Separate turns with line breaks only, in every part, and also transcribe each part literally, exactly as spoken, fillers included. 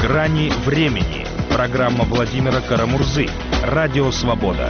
Грани времени. Программа Владимира Карамурзы. Радио Свобода.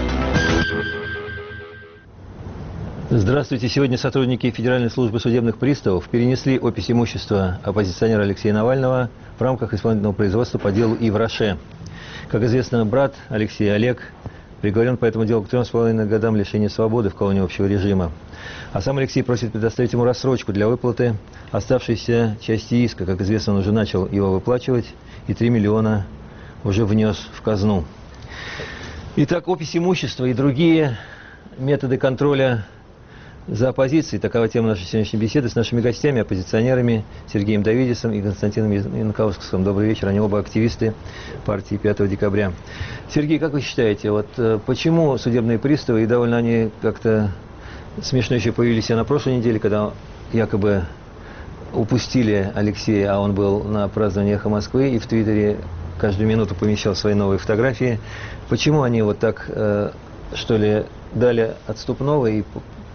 Здравствуйте. Сегодня сотрудники Федеральной службы судебных приставов перенесли опись имущества оппозиционера Алексея Навального в рамках исполнительного производства по делу Ивраше. Как известно, брат Алексея, Олег, приговорен по этому делу к трем с половиной годам лишения свободы в колонии общего режима. А сам Алексей просит предоставить ему рассрочку для выплаты оставшейся части иска. Как известно, он уже начал его выплачивать и три миллиона уже внес в казну. Итак, опись имущества и другие методы контроля за оппозицией. Такова тема нашей сегодняшней беседы с нашими гостями, оппозиционерами Сергеем Давидисом и Константином Янковским. Добрый вечер. Они оба активисты партии пятого декабря. Сергей, как вы считаете, вот почему судебные приставы, и довольно они как-то смешно еще появились на прошлой неделе, когда якобы упустили Алексея, а он был на праздновании «Эхо Москвы» и в Твиттере каждую минуту помещал свои новые фотографии. Почему они вот так, э, что ли, дали отступного и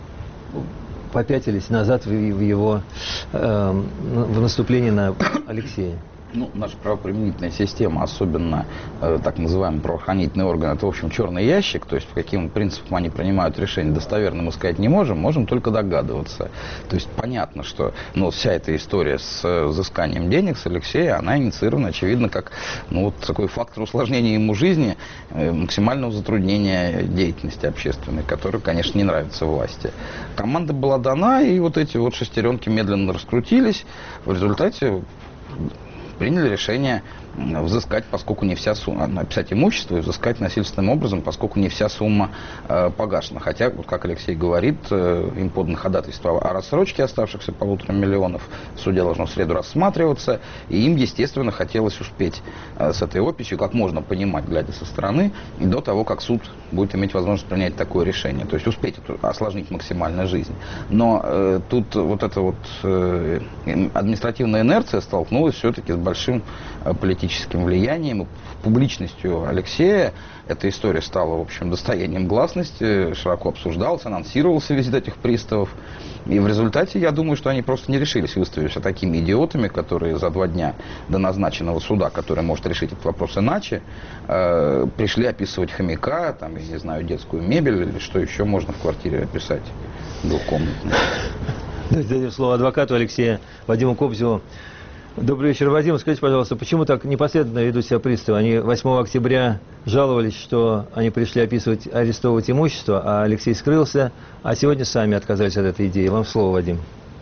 попятились назад в его э, в наступлении на Алексея?
Ну, наша правоприменительная система, особенно э, так называемый правоохранительный орган, это, в общем, черный ящик, то есть по каким принципам они принимают решения, достоверно мы сказать не можем, можем только догадываться. То есть понятно, что ну, вся эта история с э, взысканием денег с Алексея, она инициирована, очевидно, как ну, вот такой фактор усложнения ему жизни, э, максимального затруднения деятельности общественной, который, конечно, не нравится власти. Команда была дана, и вот эти вот шестеренки медленно раскрутились, в результате приняли решение взыскать, поскольку не вся сумма, написать имущество и взыскать насильственным образом, поскольку не вся сумма э, погашена. Хотя, вот как Алексей говорит, э, им подано ходатайство о рассрочке оставшихся полутора миллионов. В суде должно в среду рассматриваться. И им, естественно, хотелось успеть э, с этой описью, как можно понимать, глядя со стороны, и до того, как суд будет иметь возможность принять такое решение. То есть успеть эту, осложнить максимально жизнь. Но э, тут вот эта вот э, административная инерция столкнулась все-таки с большим э, политическим влиянием и публичностью Алексея. Эта история стала, в общем, достоянием гласности, широко обсуждалась, анонсировался визит этих приставов. И в результате, я думаю, что они просто не решились выставить себя такими идиотами, которые за два дня до назначенного суда, который может решить этот вопрос иначе, э, пришли описывать хомяка, там, я не знаю, детскую мебель или что еще можно в квартире описать двухкомнатной.
Дадим слово адвокату Алексея Вадиму Кобзеву. Добрый вечер, Вадим. Скажите, пожалуйста, почему так непоследовательно ведут себя приставы? Они восьмого октября жаловались, что они пришли описывать, арестовывать имущество, а Алексей скрылся, а сегодня сами отказались от этой идеи. Вам слово, Вадим.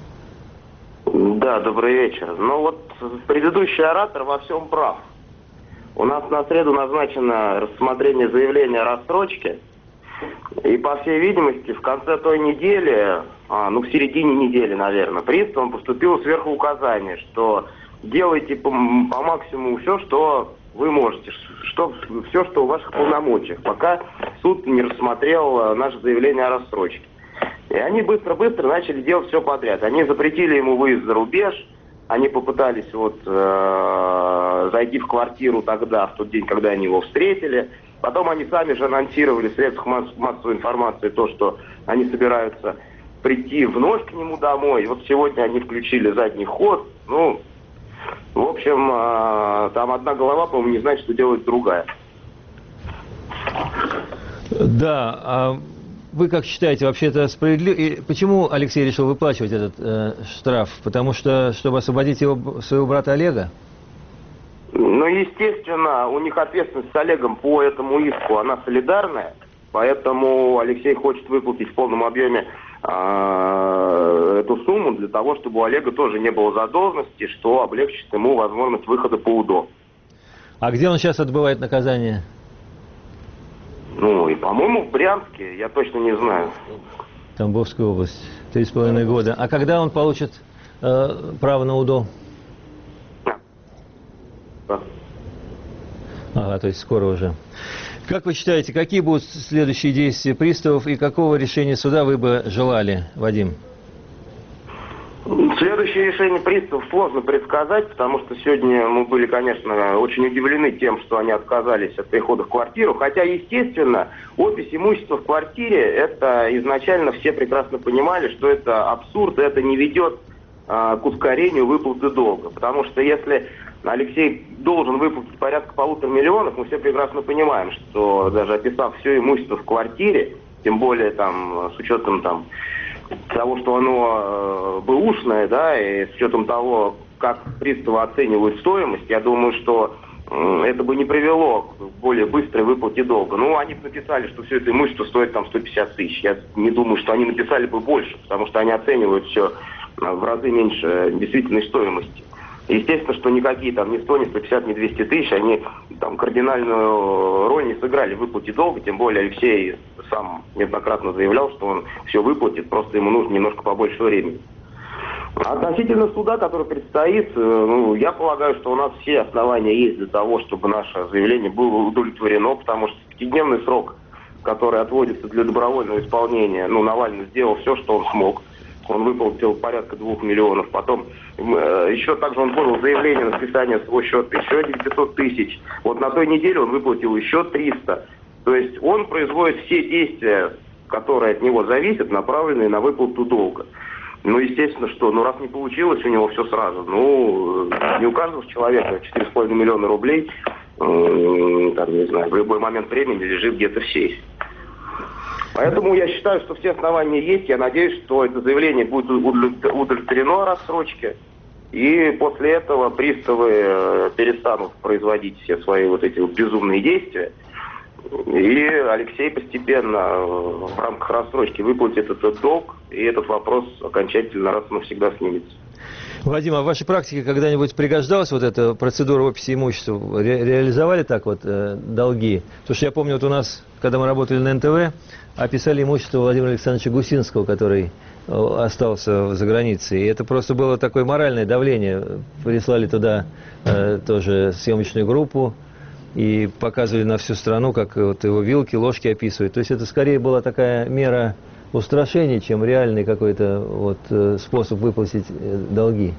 Да, добрый вечер. Ну вот предыдущий оратор во всем прав. У нас на среду назначено рассмотрение заявления о рассрочке. И, по всей видимости, в конце той недели, а, ну, в середине недели, наверное, приставам поступило сверху указание, что делайте по, по максимуму все, что вы можете, что, все, что в ваших полномочиях, пока суд не рассмотрел наше заявление о рассрочке. И они быстро-быстро начали делать все подряд. Они запретили ему выезд за рубеж, они попытались вот э, зайти в квартиру тогда, в тот день, когда они его встретили. Потом они сами же анонсировали в средствах масс- массовой информации то, что они собираются прийти вновь к нему домой. Вот сегодня они включили задний ход. Ну, в общем, э, там одна голова, по-моему, не знает, что делает другая.
Да, а вы как считаете, вообще это справедливо? И почему Алексей решил выплачивать этот э, штраф? Потому что, чтобы освободить его, своего брата Олега?
Ну, естественно, у них ответственность с Олегом по этому иску, она солидарная, поэтому Алексей хочет выплатить в полном объеме э, эту сумму для того, чтобы у Олега тоже не было задолженности, что облегчит ему возможность выхода по УДО.
А где он сейчас отбывает наказание?
Ну, и, по-моему, в Брянске, я точно не знаю.
Тамбовская область, три с половиной года. А когда он получит э, право на УДО?
Да.
Ага, то есть скоро уже. Как вы считаете, какие будут следующие действия приставов и какого решения суда вы бы желали, Вадим?
Следующее решение приставов сложно предсказать, потому что сегодня мы были, конечно, очень удивлены тем, что они отказались от прихода в квартиру. Хотя, естественно, опись имущества в квартире, это изначально все прекрасно понимали, что это абсурд, это не ведет а, к ускорению выплаты долга. Потому что если Алексей должен выплатить порядка полутора миллионов. Мы все прекрасно понимаем, что даже описав все имущество в квартире, тем более там с учетом там того, что оно э, бэушное, да, и с учетом того, как приставы оценивают стоимость, я думаю, что э, это бы не привело к более быстрой выплате долга. Ну, они бы написали, что все это имущество стоит там сто пятьдесят тысяч. Я не думаю, что они написали бы больше, потому что они оценивают все в разы меньше действительной стоимости. Естественно, что никакие там ни сто, ни сто пятьдесят, ни двести тысяч, они там кардинальную роль не сыграли в выплате долга, тем более Алексей сам неоднократно заявлял, что он все выплатит, просто ему нужно немножко побольше времени. Относительно суда, который предстоит, ну, я полагаю, что у нас все основания есть для того, чтобы наше заявление было удовлетворено, потому что пятидневный срок, который отводится для добровольного исполнения, ну, Навальный сделал все, что он смог. Он выплатил порядка двух миллионов. Потом э, еще также он подал заявление на списание своего счета еще девятьсот тысяч. Вот на той неделе он выплатил еще триста. То есть он производит все действия, которые от него зависят, направленные на выплату долга. Ну, естественно, что, ну, раз не получилось у него все сразу, ну, не у каждого человека четыре с половиной миллиона рублей, э, там, не знаю, в любой момент времени лежит где-то в сейфе. Поэтому я считаю, что все основания есть. Я надеюсь, что это заявление будет удовлетворено о рассрочке. И после этого приставы перестанут производить все свои вот эти вот безумные действия. И Алексей постепенно в рамках рассрочки выплатит этот долг. И этот вопрос окончательно раз и навсегда снимется.
Вадим, а в вашей практике когда-нибудь пригождалась вот эта процедура описи имущества? Ре реализовали так вот э, долги? Потому что я помню, вот у нас, когда мы работали на эн тэ вэ, описали имущество Владимира Александровича Гусинского, который остался за границей. И это просто было такое моральное давление. Прислали туда э, тоже съемочную группу и показывали на всю страну, как вот его вилки, ложки описывают. То есть это скорее была такая мера устрашения, чем реальный какой-то вот способ выплатить долги.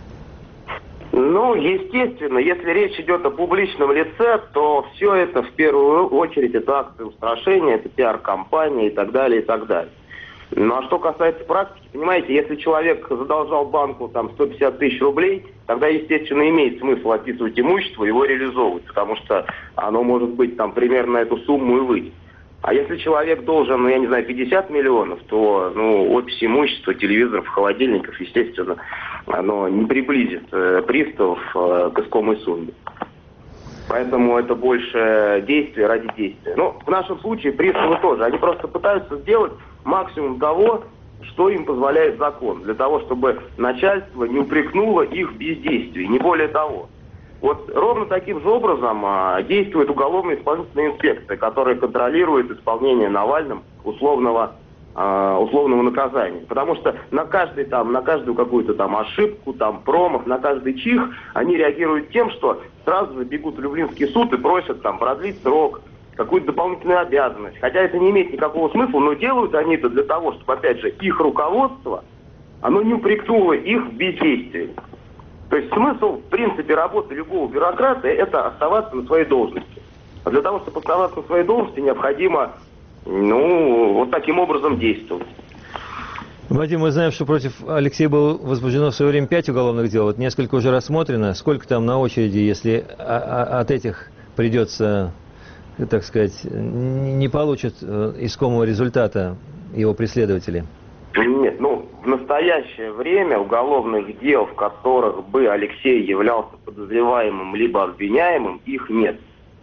Ну, естественно, если речь идет о публичном лице, то все это в первую очередь это акты устрашения, это пиар-компания и так далее, и так далее. Ну, а что касается практики, понимаете, если человек задолжал банку там сто пятьдесят тысяч рублей, тогда, естественно, имеет смысл описывать имущество, его реализовывать, потому что оно может быть там примерно на эту сумму и выйдет. А если человек должен, ну, я не знаю, пятьдесят миллионов, то, ну, опись имущества, телевизоров, холодильников, естественно, оно не приблизит э, приставов э, к искомой сумме. Поэтому это больше действие ради действия. Ну, в нашем случае приставы тоже. Они просто пытаются сделать максимум того, что им позволяет закон, для того, чтобы начальство не упрекнуло их в бездействии, не более того. Вот ровно таким же образом а, действует уголовная исполнительная инспекция, которая контролирует исполнение Навальным условного, а, условного наказания. Потому что на каждый там, на каждую какую-то там ошибку, там промах, на каждый чих они реагируют тем, что сразу же бегут в Люблинский суд и просят там продлить срок, какую-то дополнительную обязанность. Хотя это не имеет никакого смысла, но делают они это для того, чтобы, опять же, их руководство, оно не упрекнуло их в бездействии. То есть смысл, в принципе, работы любого бюрократа – это оставаться на своей должности. А для того, чтобы оставаться на своей должности, необходимо, ну, вот таким образом действовать.
Вадим, мы знаем, что против Алексея было возбуждено в свое время пять уголовных дел. Вот несколько уже рассмотрено. Сколько там на очереди, если от этих придется, так сказать, не получат искомого результата его преследователи?
Нет, ну, в настоящее время уголовных дел, в которых бы Алексей являлся подозреваемым либо обвиняемым, их нет.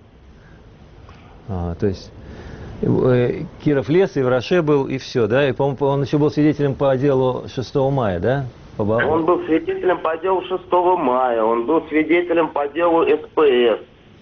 А, то есть э, Киров лес, и в Роше был, и все, да? И, по-моему, он еще был свидетелем по делу шестого мая, да? По
он был свидетелем по делу шестого мая, он был свидетелем по делу эс пэ эс.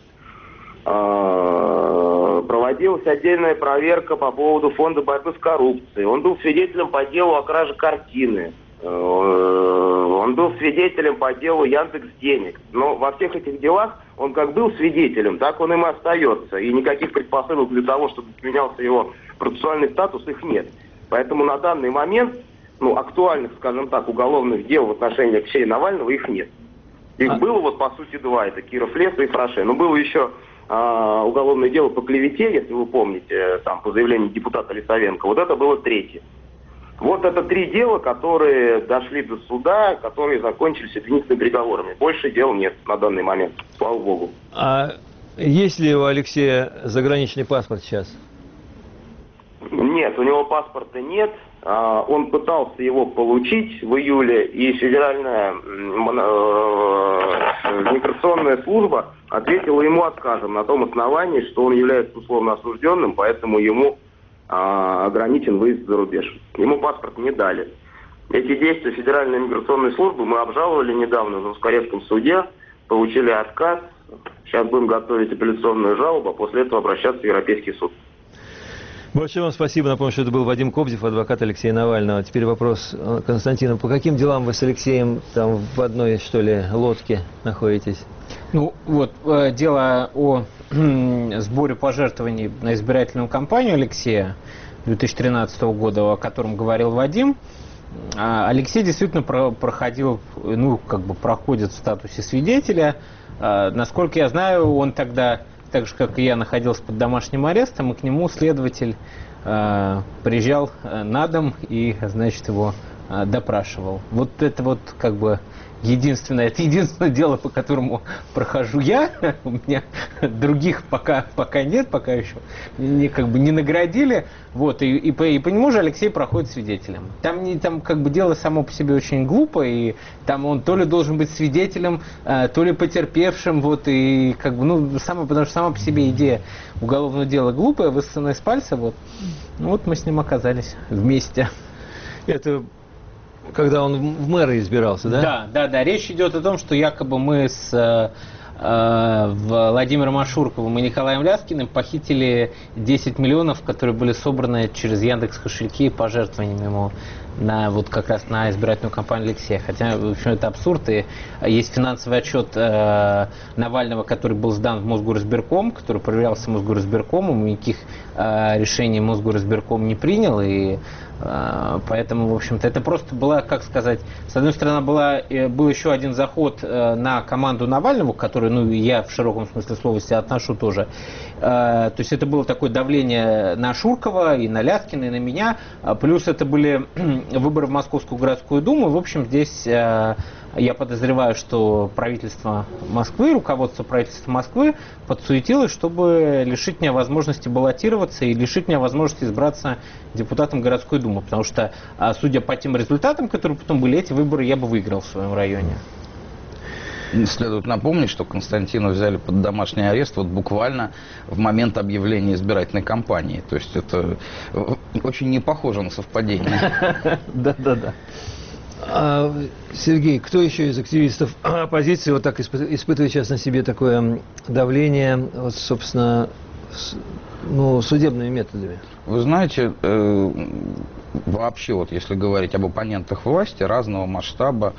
Проводилась отдельная проверка по поводу фонда борьбы с коррупцией. Он был свидетелем по делу о краже картины. Он был свидетелем по делу Яндекс.Денег. Но во всех этих делах он как был свидетелем, так он им и остается. И никаких предпосылок для того, чтобы поменялся его процессуальный статус, их нет. Поэтому на данный момент, ну, актуальных, скажем так, уголовных дел в отношении Алексея Навального их нет. Их а... было вот по сути два, это Киров лес и Фраше. Но было еще а, уголовное дело по клевете, если вы помните, там по заявлению депутата Лисовенко. Вот это было третье. Вот это три дела, которые дошли до суда, которые закончились обвинительными приговорами. Больше дел нет на данный момент, слава богу.
А есть ли у Алексея заграничный паспорт сейчас?
Нет, у него паспорта нет. Он пытался его получить в июле, и Федеральная миграционная служба ответила ему отказом на том основании, что он является условно осужденным, поэтому ему ограничен выезд за рубеж. Ему паспорт не дали. Эти действия Федеральной миграционной службы мы обжаловали недавно в Ускорецком суде, получили отказ. Сейчас будем готовить апелляционную жалобу, а после этого обращаться в Европейский суд.
Большое вам спасибо. Напомню, что это был Вадим Кобзев, адвокат Алексея Навального. Теперь вопрос Константину. По каким делам вы с Алексеем там в одной, что ли, лодке находитесь?
Ну, вот, э, дело о э, сборе пожертвований на избирательную кампанию Алексея две тысячи тринадцатого года, о котором говорил Вадим. Э, Алексей действительно про проходил, ну, как бы проходит в статусе свидетеля. Э, насколько я знаю, он тогда, так же, как и я, находился под домашним арестом, и к нему следователь э, приезжал э, на дом и, значит, его э, допрашивал. Вот это вот, как бы, единственное, это единственное дело, по которому прохожу я. У меня других пока, пока нет, пока еще не, как бы не наградили. Вот, и, и, по, и по нему же Алексей проходит свидетелем. Там, не, там как бы дело само по себе очень глупо, и там он то ли должен быть свидетелем, а, то ли потерпевшим, вот, и как бы, ну, само, потому что сама по себе идея уголовного дела глупая, высосанная из пальца, вот. Ну, вот мы с ним оказались вместе.
Это когда он в мэры избирался, да?
Да, да, да. Речь идет о том, что якобы мы с э, э, Владимиром Ашурковым и Николаем Ляскиным похитили десять миллионов, которые были собраны через Яндекс.Кошельки пожертвованиями ему на, вот как раз на избирательную кампанию Алексея. Хотя, в общем, это абсурд. И есть финансовый отчет э, Навального, который был сдан в Мосгоризбирком, который проверялся Мосгоризбиркомом, никаких э, решений Мосгоризбирком не принял, и поэтому, в общем-то, это просто была, как сказать, с одной стороны, была, был еще один заход на команду Навального, который, ну, я в широком смысле слова себя отношу тоже. То есть это было такое давление на Шуркова и на Ляскина, и на меня. Плюс это были выборы в Московскую городскую думу. В общем, здесь я подозреваю, что правительство Москвы, руководство правительства Москвы подсуетилось, чтобы лишить меня возможности баллотироваться и лишить меня возможности избраться депутатом городской думы. Потому что, судя по тем результатам, которые потом были, эти выборы я бы выиграл в своем районе.
Следует напомнить, что Константина взяли под домашний арест вот буквально в момент объявления избирательной кампании. То есть это очень не похоже на совпадение.
Да-да-да. А, Сергей, кто еще из активистов оппозиции вот так испытывает сейчас на себе такое давление, вот, собственно, с, ну, судебными методами?
Вы знаете, э, вообще, вот если говорить об оппонентах власти разного масштаба,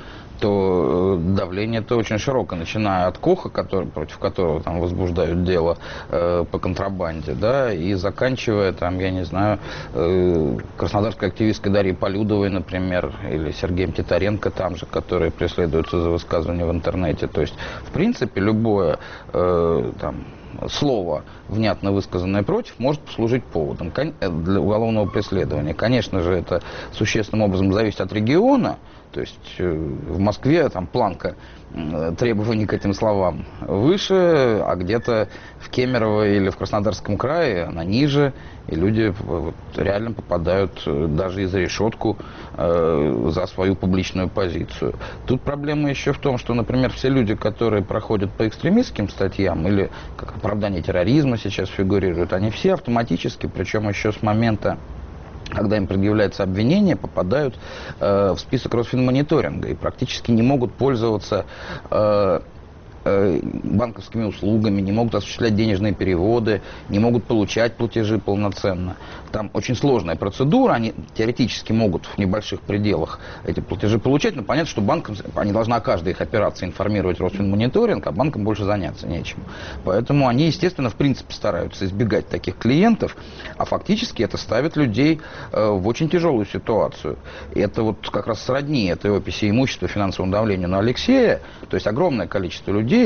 то давление-то очень широкое, начиная от Коха, который, против которого там возбуждают дело э, по контрабанде, да, и заканчивая, там, я не знаю, э, краснодарской активисткой Дарьей Полюдовой, например, или Сергеем Титаренко там же, которые преследуются за высказывания в интернете. То есть, в принципе, любое э, там слово, внятно высказанное против, может послужить поводом для уголовного преследования. Конечно же, это существенным образом зависит от региона. То есть в Москве там планка требований к этим словам выше, а где-то в Кемерово или в Краснодарском крае она ниже, и люди вот реально попадают даже и за решетку э, за свою публичную позицию. Тут проблема еще в том, что, например, все люди, которые проходят по экстремистским статьям или как оправдание терроризма сейчас фигурируют, они все автоматически, причем еще с момента, когда им предъявляется обвинение, попадают э, в список Росфинмониторинга и практически не могут пользоваться э, э, банковскими услугами, не могут осуществлять денежные переводы, не могут получать платежи полноценно. Там очень сложная процедура, они теоретически могут в небольших пределах эти платежи получать, но понятно, что банкам, они должны о каждой их операции информировать Росфинмониторинг, а банкам больше заняться нечем. Поэтому они, естественно, в принципе стараются избегать таких клиентов, а фактически это ставит людей э, в очень тяжелую ситуацию. И это вот как раз сродни этой описи имущества финансовому давлению на Алексея, то есть огромное количество людей,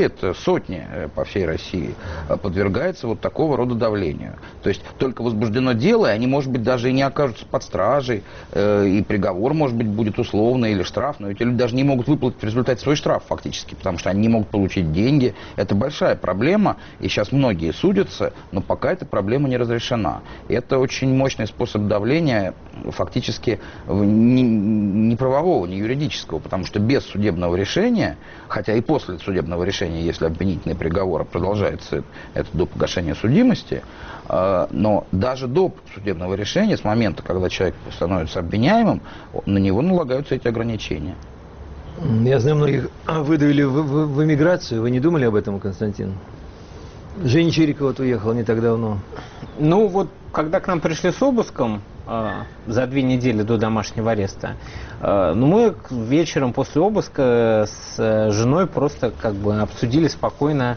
это сотни по всей России, подвергается вот такого рода давлению. То есть только возбуждено дело, и они, может быть, даже и не окажутся под стражей, и приговор, может быть, будет условный или штраф, но эти люди даже не могут выплатить в результате свой штраф фактически, потому что они не могут получить деньги. Это большая проблема, и сейчас многие судятся, но пока эта проблема не разрешена. И это очень мощный способ давления, фактически не, не правового, не юридического, потому что без судебного решения, хотя и после судебного решения, если обвинительный приговор продолжается это до погашения судимости, но даже до судебного решения, с момента, когда человек становится обвиняемым, на него налагаются эти ограничения.
Я знаю, многих выдавили в, в, в эмиграцию. Вы не думали об этом, Константин? Женя Чирикова вот уехала не так давно.
Ну вот, когда к нам пришли с обыском э, за две недели до домашнего ареста, э, ну мы вечером после обыска с женой просто как бы обсудили спокойно.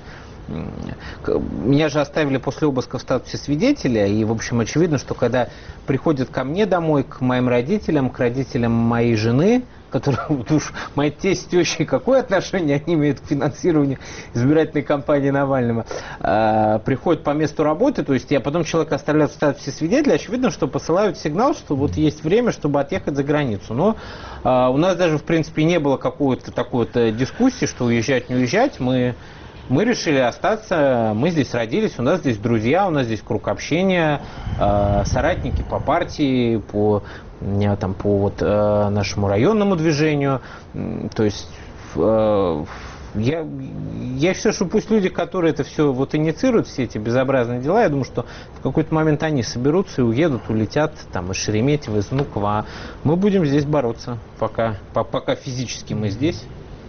Меня же оставили после обыска в статусе свидетеля, и, в общем, очевидно, что когда приходят ко мне домой, к моим родителям, к родителям моей жены, которые, уж мои тесть, тещи, какое отношение они имеют к финансированию избирательной кампании Навального, э, приходят по месту работы, то есть я потом человека оставляю в статусе свидетеля, очевидно, что посылают сигнал, что вот есть время, чтобы отъехать за границу. Но э, у нас даже, в принципе, не было какой-то такой вот дискуссии, что уезжать, не уезжать. Мы Мы решили остаться, мы здесь родились, у нас здесь друзья, у нас здесь круг общения, э, соратники по партии, по, э, там, по вот, э, нашему районному движению. То есть э, я, я считаю, что пусть люди, которые это все вот инициируют, все эти безобразные дела, я думаю, что в какой-то момент они соберутся и уедут, улетят там, из Шереметьево, из Внуково. А мы будем здесь бороться, пока, пока физически мы здесь.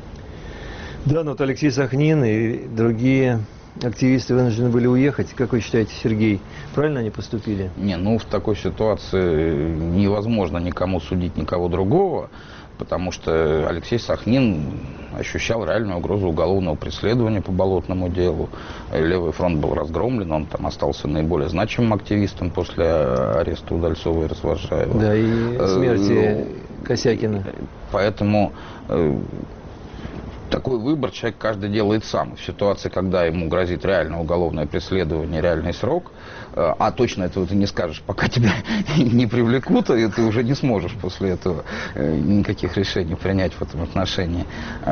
Да, но вот Алексей Сахнин и другие активисты вынуждены были уехать. Как вы считаете, Сергей, правильно они поступили?
Не, ну в такой ситуации невозможно никому судить никого другого, потому что Алексей Сахнин ощущал реальную угрозу уголовного преследования по Болотному делу. Левый фронт был разгромлен, он там остался наиболее значимым активистом после ареста Удальцова и Развожаева.
Да, и смерти Косякина.
Поэтому такой выбор человек каждый делает сам. В ситуации, когда ему грозит реальное уголовное преследование, реальный срок, а точно этого ты не скажешь, пока тебя не привлекут, и ты уже не сможешь после этого никаких решений принять в этом отношении.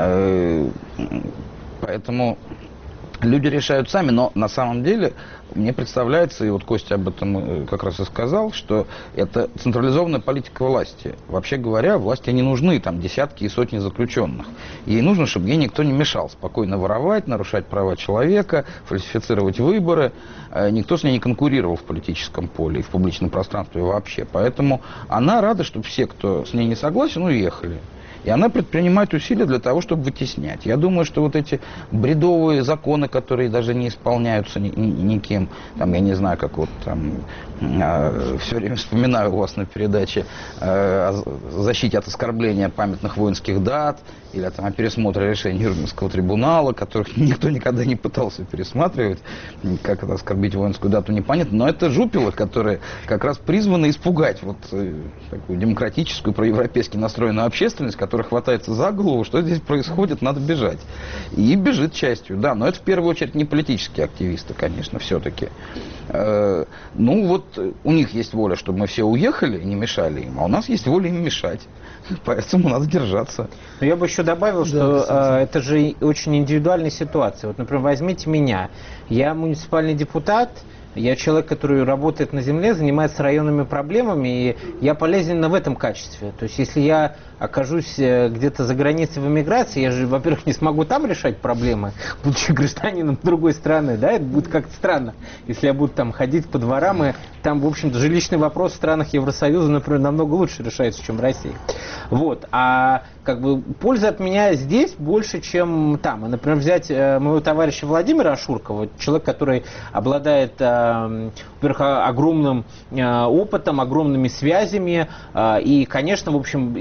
Поэтому люди решают сами, но на самом деле мне представляется, и вот Костя об этом как раз и сказал, что это централизованная политика власти. Вообще говоря, власти не нужны там десятки и сотни заключенных. Ей нужно, чтобы ей никто не мешал спокойно воровать, нарушать права человека, фальсифицировать выборы. Никто с ней не конкурировал в политическом поле и в публичном пространстве вообще. Поэтому она рада, чтобы все, кто с ней не согласен, уехали. И она предпринимает усилия для того, чтобы вытеснять. Я думаю, что вот эти бредовые законы, которые даже не исполняются ни, ни, никем, там, я не знаю, как вот там, э, все время вспоминаю у вас на передаче э, о защите от оскорбления памятных воинских дат, или там, о пересмотре решений Нюрнбергского трибунала, которых никто никогда не пытался пересматривать, как это оскорбить воинскую дату, непонятно, но это жупелы, которые как раз призваны испугать вот э, такую демократическую, проевропейски настроенную общественность, которая хватается за голову, что здесь происходит, надо бежать. И бежит частью, да, но это в первую очередь не политические активисты, конечно, все-таки. Э, ну вот у них есть воля, чтобы мы все уехали и не мешали им, а у нас есть воля им мешать. Поэтому надо держаться.
Но я бы еще добавил, что да, э, это же очень индивидуальная ситуация. Вот, например, возьмите меня. Я муниципальный депутат, я человек, который работает на земле, занимается районными проблемами, и я полезен в этом качестве. То есть, если я окажусь где-то за границей в эмиграции, я же, во-первых, не смогу там решать проблемы, будучи гражданином другой страны, да, это будет как-то странно, если я буду там ходить по дворам, и там, в общем-то, жилищный вопрос в странах Евросоюза, например, намного лучше решается, чем в России. Вот, а как бы польза от меня здесь больше, чем там. И, например, взять моего товарища Владимира Ашуркова, человек, который обладает, во-первых, огромным опытом, огромными связями, и, конечно, в общем, изоляция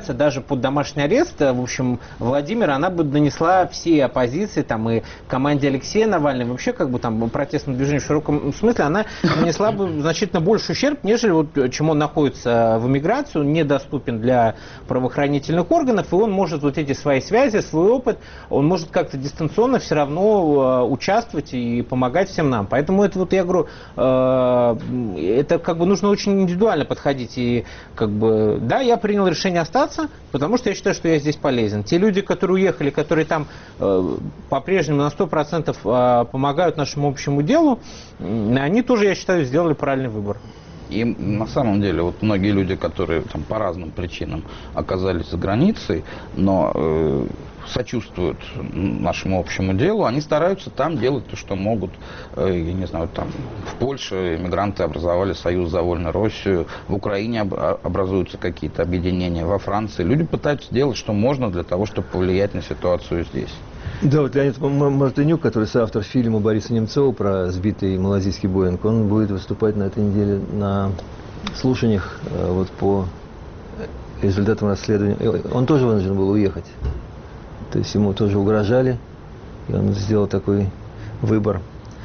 ситуация даже под домашний арест, в общем, Владимира, она бы нанесла всей оппозиции, там, и команде Алексея Навального, вообще, как бы, там, протестному движению в широком смысле, она нанесла бы значительно больше ущерб, нежели, вот, чем он находится в эмиграции, он недоступен для правоохранительных органов, и он может вот эти свои связи, свой опыт, он может как-то дистанционно все равно э, участвовать и помогать всем нам. Поэтому это, вот я говорю, э, это как бы нужно очень индивидуально подходить. И как бы, да, я принял решение остаться, потому что я считаю, что я здесь полезен. Те люди, которые уехали, которые там э, по-прежнему на сто процентов э, помогают нашему общему делу, э, они тоже, я считаю, сделали правильный выбор.
И на самом деле вот многие люди, которые там по разным причинам оказались за границей, но э, сочувствуют нашему общему делу, они стараются там делать то, что могут. Э, я не знаю, там в Польше иммигранты образовали Союз за вольную Россию, в Украине об, образуются какие-то объединения, во Франции. Люди пытаются делать, что можно для того, чтобы повлиять на ситуацию здесь.
Да, вот Леонид Мартынюк, который соавтор фильма Бориса Немцова про сбитый малазийский Боинг, он будет выступать на этой неделе на слушаниях вот по результатам расследования. Он тоже вынужден был уехать. То есть ему тоже угрожали, и он сделал такой выбор.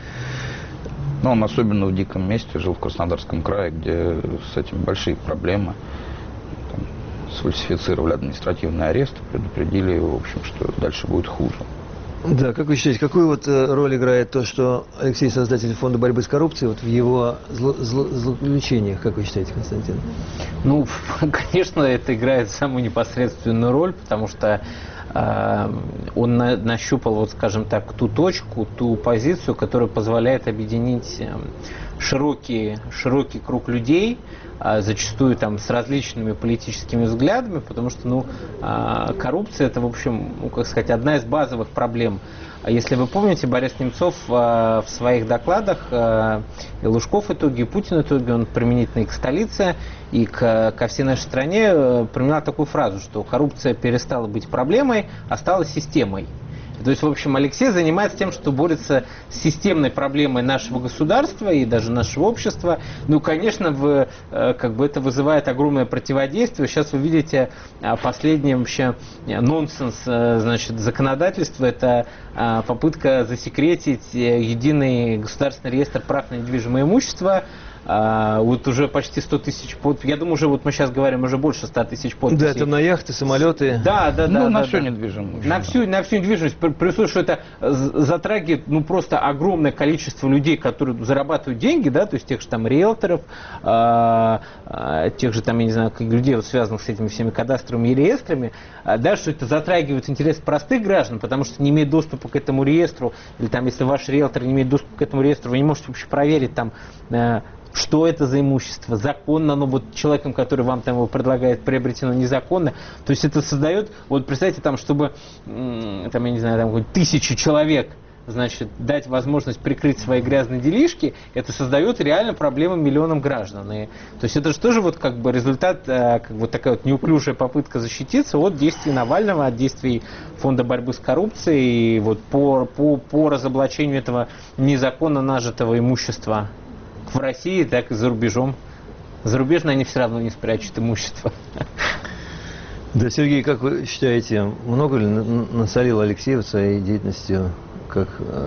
Но он особенно в диком месте жил в Краснодарском крае, где с этим большие проблемы. Там сфальсифицировали административный арест, предупредили его, в общем, что дальше будет хуже.
Да, как вы считаете, какую вот роль играет то, что Алексей создатель фонда борьбы с коррупцией, вот в его зло, зло, злоключениях, как вы считаете, Константин?
Ну, конечно, это играет самую непосредственную роль, потому что э, он на, нащупал, вот скажем так, ту точку, ту позицию, которая позволяет объединить э, широкий, широкий круг людей, зачастую там с различными политическими взглядами, потому что, ну, коррупция — это, в общем, ну, как сказать, одна из базовых проблем. Если вы помните, Борис Немцов в своих докладах, и Лужков в итоге, и Путин в итоге, он применительно и к столице, и к, ко всей нашей стране применял такую фразу, что коррупция перестала быть проблемой, а стала системой. То есть, в общем, Алексей занимается тем, что борется с системной проблемой нашего государства и даже нашего общества. Ну, конечно, в, как бы это вызывает огромное противодействие. Сейчас вы видите последний вообще нонсенс, значит, законодательства. Это попытка засекретить единый государственный реестр прав на недвижимое имущество. А, вот уже почти сто тысяч подписей. Я думаю, уже вот мы сейчас говорим, уже больше ста тысяч подписей.
Да, это на яхты, самолеты.
Да, да, да.
Ну,
да,
на
да,
всю
да.
недвижимость.
На всю, на всю недвижимость. При, при условии, что это затрагивает, ну, просто огромное количество людей, которые зарабатывают деньги, да, то есть тех же там риэлторов, а, а, тех же там, я не знаю, людей, вот, связанных с этими всеми кадастровыми и реестрами, а, да, что это затрагивает интересы простых граждан, потому что не имеет доступа к этому реестру, или там, если ваш риэлтор не имеет доступа к этому реестру, вы не можете вообще проверить там, что это за имущество, законно оно вот человеком, который вам там его предлагает, приобретено незаконно. То есть это создает, вот представьте, там, чтобы, там, я не знаю, там тысячи человек, значит, дать возможность прикрыть свои грязные делишки, это создает реально проблемы миллионам граждан. И, то есть это же тоже вот как бы результат, как вот такая вот неуклюжая попытка защититься от действий Навального, от действий фонда борьбы с коррупцией, и вот по, по, по разоблачению этого незаконно нажитого имущества в России, так и за рубежом. Зарубежно они все равно не спрячут имущество.
Да, Сергей, как вы считаете, много ли насолил Алексей своей деятельностью как э,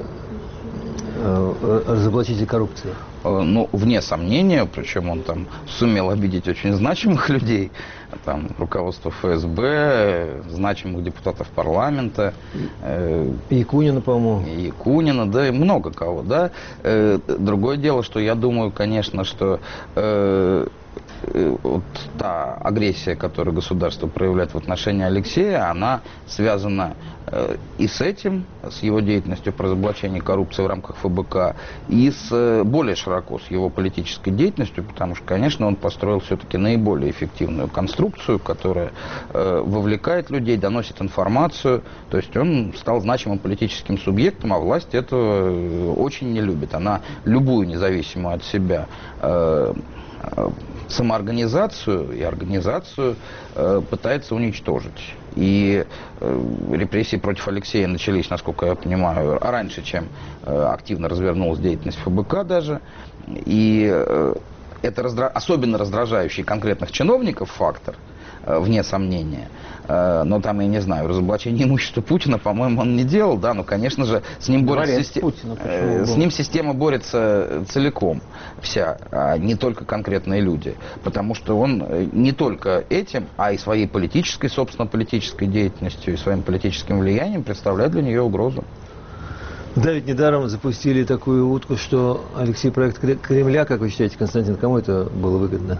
э, разоблачитель коррупции?
Ну, вне сомнения, причем он там сумел обидеть очень значимых людей, там, руководство эф эс бэ, значимых депутатов парламента.
Э, Якунина, по-моему.
Якунина, да, и много кого, да. Э, другое дело, что я думаю, конечно, что э, вот та агрессия, которую государство проявляет в отношении Алексея, она связана э, и с этим, с его деятельностью по разоблачению коррупции в рамках эф бэ ка, и с э, более широко с его политической деятельностью, потому что, конечно, он построил все-таки наиболее эффективную конструкцию, которая э, вовлекает людей, доносит информацию, то есть он стал значимым политическим субъектом, а власть этого очень не любит. Она любую независимую от себя э, самоорганизацию и организацию э, пытается уничтожить. И э, репрессии против Алексея начались, насколько я понимаю, раньше, чем э, активно развернулась деятельность эф бэ ка даже. И э, это раздра... особенно раздражающий конкретных чиновников фактор вне сомнения. Но там, я не знаю, разоблачение имущества Путина, по-моему, он не делал, да, но, конечно же, с ним борется система, с ним система борется целиком вся, а не только конкретные люди, потому что он не только этим, а и своей политической, собственно, политической деятельностью и своим политическим влиянием представляет для нее угрозу.
Да, ведь недаром запустили такую утку, что Алексей проект Кремля, как вы считаете, Константин, кому это было выгодно?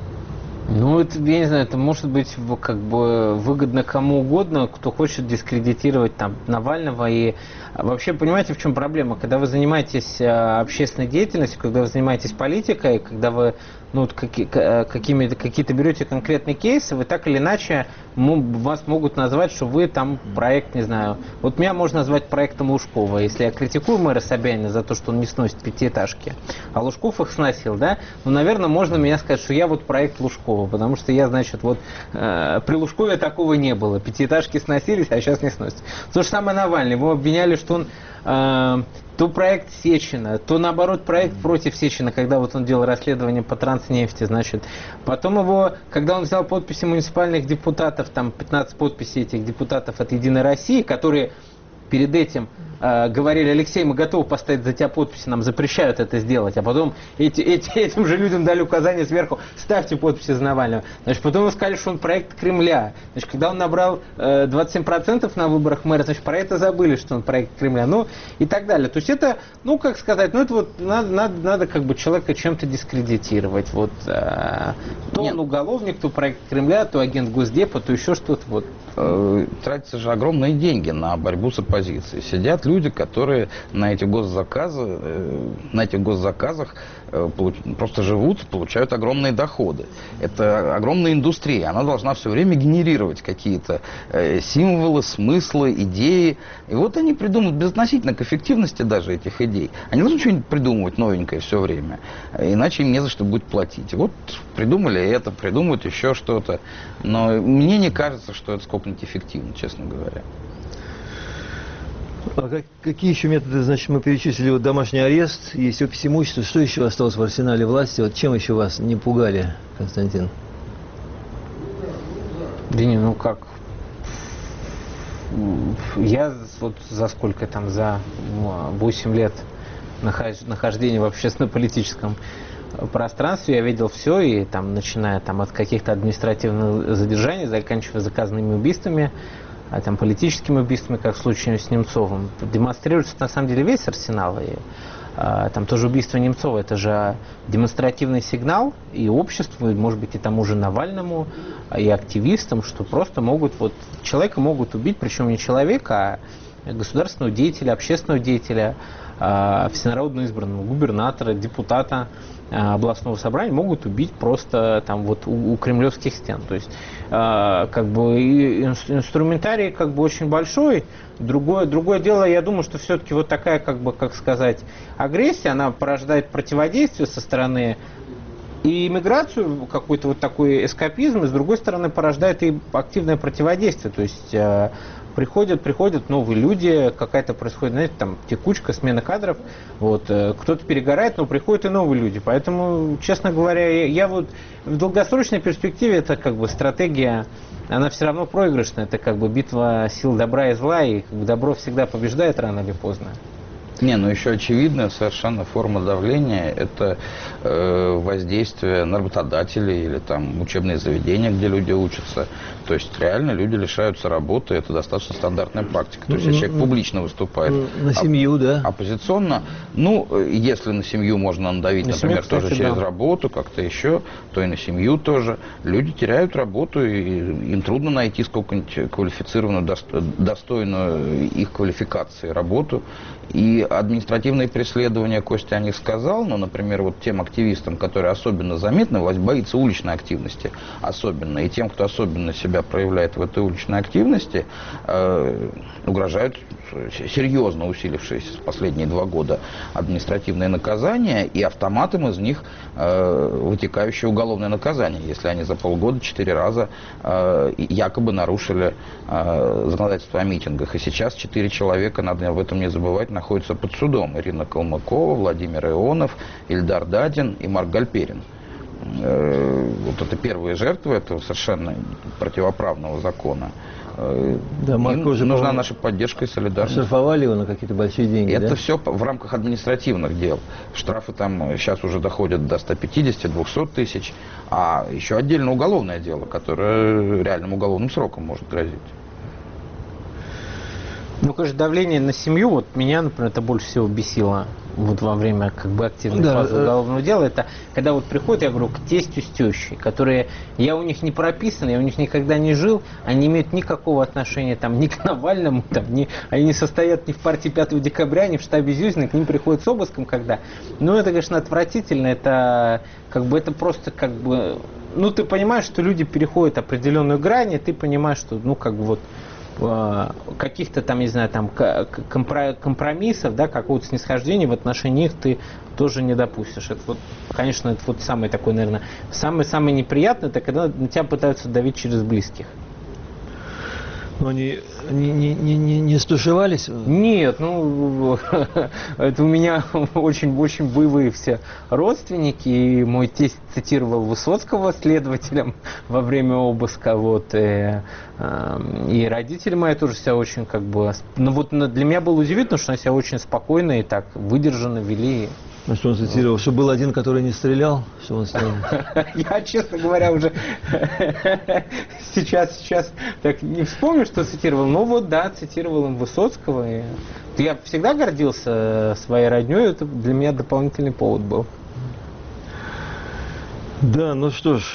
Ну, это, я не знаю, это может быть как бы выгодно кому угодно, кто хочет дискредитировать там Навального. И вообще, понимаете, в чем проблема? Когда вы занимаетесь общественной деятельностью, когда вы занимаетесь политикой, когда вы ну, вот какие, какими, какие-то берете конкретные кейсы, вы так или иначе вас могут назвать, что вы там проект, не знаю, вот меня можно назвать проектом Лужкова, если я критикую мэра Собянина за то, что он не сносит пятиэтажки, а Лужков их сносил, да, ну, наверное, можно меня сказать, что я вот проект Лужкова, потому что я, значит, вот э, при Лужкове такого не было, пятиэтажки сносились, а сейчас не сносятся. То же самое Навальный, его обвиняли, что он э, то проект Сечина, то наоборот проект против Сечина, когда вот он делал расследование по Транснефти, значит. Потом его, когда он взял подписи муниципальных депутатов, там пятнадцать подписей этих депутатов от Единой России, которые перед этим э, говорили: Алексей, мы готовы поставить за тебя подписи, нам запрещают это сделать. А потом эти, эти, этим же людям дали указание сверху: ставьте подписи за Навального. Значит, потом вы сказали, что он проект Кремля. Значит, когда он набрал э, двадцать семь процентов на выборах мэра, значит, про это забыли, что он проект Кремля. Ну, и так далее. То есть это, ну, как сказать, ну, это вот надо, надо, надо как бы человека чем-то дискредитировать. Вот, э, то Нет. он уголовник, то проект Кремля, то агент Госдепа, то еще что-то. Вот.
Тратятся же огромные деньги на борьбу с оппозицией. Сидят люди, которые на эти госзаказы, на этих госзаказах просто живут, получают огромные доходы. Это огромная индустрия. Она должна все время генерировать какие-то символы, смыслы, идеи. И вот они придумывают, безотносительно к эффективности даже этих идей, они должны что-нибудь придумывать новенькое все время. Иначе им не за что будет платить. Вот придумали это, придумают еще что-то. Но мне не кажется, что это сколько-нибудь эффективно, честно говоря.
А как, какие еще методы, значит, мы перечислили? Вот домашний арест, есть опись имущества. Что еще осталось в арсенале власти? Вот чем еще вас не пугали, Константин?
Да не, ну как? Я вот за сколько там, за восемь лет нахождения в общественно-политическом пространстве я видел все, и там, начиная там, от каких-то административных задержаний, заканчивая заказанными убийствами, а там политическими убийствами, как в случае с Немцовым, демонстрируется на самом деле весь арсенал. И, а, там тоже убийство Немцова, это же демонстративный сигнал и обществу, и, может быть, и тому же Навальному, и активистам, что просто могут, вот, человека могут убить, причем не человека, а государственного деятеля, общественного деятеля, а, всенародно избранного губернатора, депутата областного собрания могут убить просто там вот у, у кремлевских стен. То есть э, как бы и инструментарий как бы очень большой. Другое, другое дело, я думаю, что все-таки вот такая, как бы, как сказать, агрессия, она порождает противодействие со стороны и иммиграцию, какой-то вот такой эскапизм, и с другой стороны порождает и активное противодействие. То есть э, Приходят, приходят новые люди, какая-то происходит, знаете, там текучка, смена кадров, вот, кто-то перегорает, но приходят и новые люди. Поэтому, честно говоря, я, я вот в долгосрочной перспективе это как бы стратегия, она все равно проигрышная, это как бы битва сил добра и зла, и как бы добро всегда побеждает рано или поздно.
Не, ну еще очевидная совершенно форма давления – это э, воздействие на работодателей или там учебные заведения, где люди учатся. То есть реально люди лишаются работы, это достаточно стандартная практика. То есть если человек публично выступает
на семью,
оп-
да?
оппозиционно, ну, если на семью можно надавить, на например, семью, кстати, тоже через да. работу, как-то еще, то и на семью тоже. Люди теряют работу, и им трудно найти сколько-нибудь квалифицированную, достойную их квалификации работу. И административные преследования, Костя о них сказал, но, например, вот тем активистам, которые особенно заметны, власть боится уличной активности особенно, и тем, кто особенно себя проявляет в этой уличной активности, э, угрожают серьезно усилившиеся в последние два года административные наказания и автоматом из них э, вытекающее уголовное наказание, если они за полгода четыре раза э, якобы нарушили э, законодательство о митингах. И сейчас четыре человека, надо об этом не забывать, находятся под судом. Ирина Калмыкова, Владимир Ионов, Ильдар Дадин и Марк Гальперин. э, вот это первые жертвы этого совершенно противоправного закона.
Да, Марко уже,
нужна наша поддержка и солидарность.
Оштрафовали его на какие-то большие деньги,
Это
да?
все в рамках административных дел. Штрафы там сейчас уже доходят до ста пятидесяти — двухсот тысяч, а еще отдельно уголовное дело, которое реальным уголовным сроком может грозить.
Ну, конечно, давление на семью, вот меня, например, это больше всего бесило вот во время как бы активной
да,
фазы
э...
уголовного дела. Это когда вот приходят, я говорю, к тестю с тещей, которые, я у них не прописан, я у них никогда не жил, они не имеют никакого отношения там ни к Навальному, там, ни, они не состоят ни в партии пятого декабря, ни в штабе Зюзина, к ним приходят с обыском, когда. Ну, это, конечно, отвратительно, это как бы это просто как бы, ну, ты понимаешь, что люди переходят определенную грань, и ты понимаешь, что, ну, как бы вот каких-то там, не знаю, там компромиссов, да, какого-то снисхождения в отношении их ты тоже не допустишь. Это вот, конечно, это вот самый такой, наверное, самый-самый неприятный, это когда на тебя пытаются давить через близких.
Но они не, не, не, не, не стушевались?
Нет, ну, это у меня очень-очень боевые все родственники, и мой тесть цитировал Высоцкого следователям во время обыска, вот, и, и родители мои тоже себя очень, как бы, ну, вот для меня было удивительно, что они себя очень спокойно и так выдержанно вели.
А что он цитировал? Что был один, который не стрелял? Что он стрелял?
Я, честно говоря, уже сейчас, сейчас так не вспомню, что цитировал, но вот да, цитировал им Высоцкого. И... Я всегда гордился своей роднёй, это для меня дополнительный повод был.
Да, ну что ж,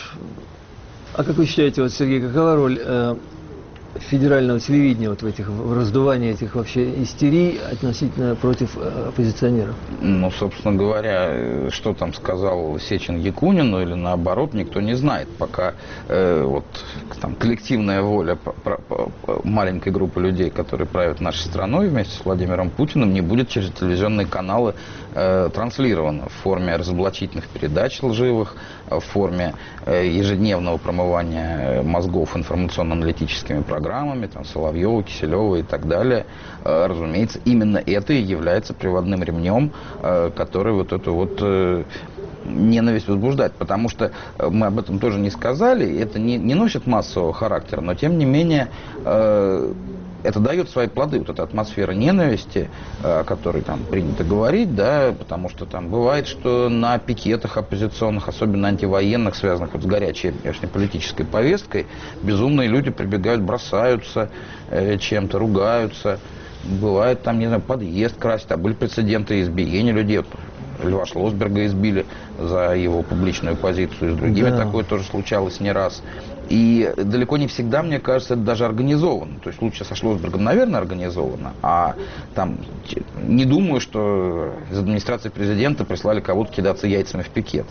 а как вы считаете, вот, Сергей, какова роль э, федерального телевидения вот в этих в раздувании этих вообще истерий относительно против э, оппозиционеров?
Ну, собственно говоря, что там сказал Сечин Якунину или наоборот, никто не знает, пока э, вот там коллективная воля маленькой группы людей, которые правят нашей страной вместе с Владимиром Путиным, не будет через телевизионные каналы э, транслирована в форме разоблачительных передач лживых, в форме э, ежедневного промывания мозгов информационно-аналитическими программами, там, Соловьева, Киселева и так далее. Э, разумеется, именно это и является приводным ремнем, э, который вот эту вот э, ненависть возбуждает. Потому что мы об этом тоже не сказали, это не, не носит массового характера, но тем не менее э, это дает свои плоды, вот эта атмосфера ненависти, о которой там принято говорить, да, потому что там бывает, что на пикетах оппозиционных, особенно антивоенных, связанных вот с горячей внешнеполитической повесткой, безумные люди прибегают, бросаются э, чем-то, ругаются. Бывает там, не знаю, подъезд красят, а были прецеденты избиения людей. Вот Льва Шлосберга избили за его публичную позицию, и с другими да. Такое тоже случалось не раз. И далеко не всегда, мне кажется, это даже организовано. То есть лучше со Шлосбергом, наверное, организовано, а там не думаю, что из администрации президента прислали кого-то кидаться яйцами в пикет.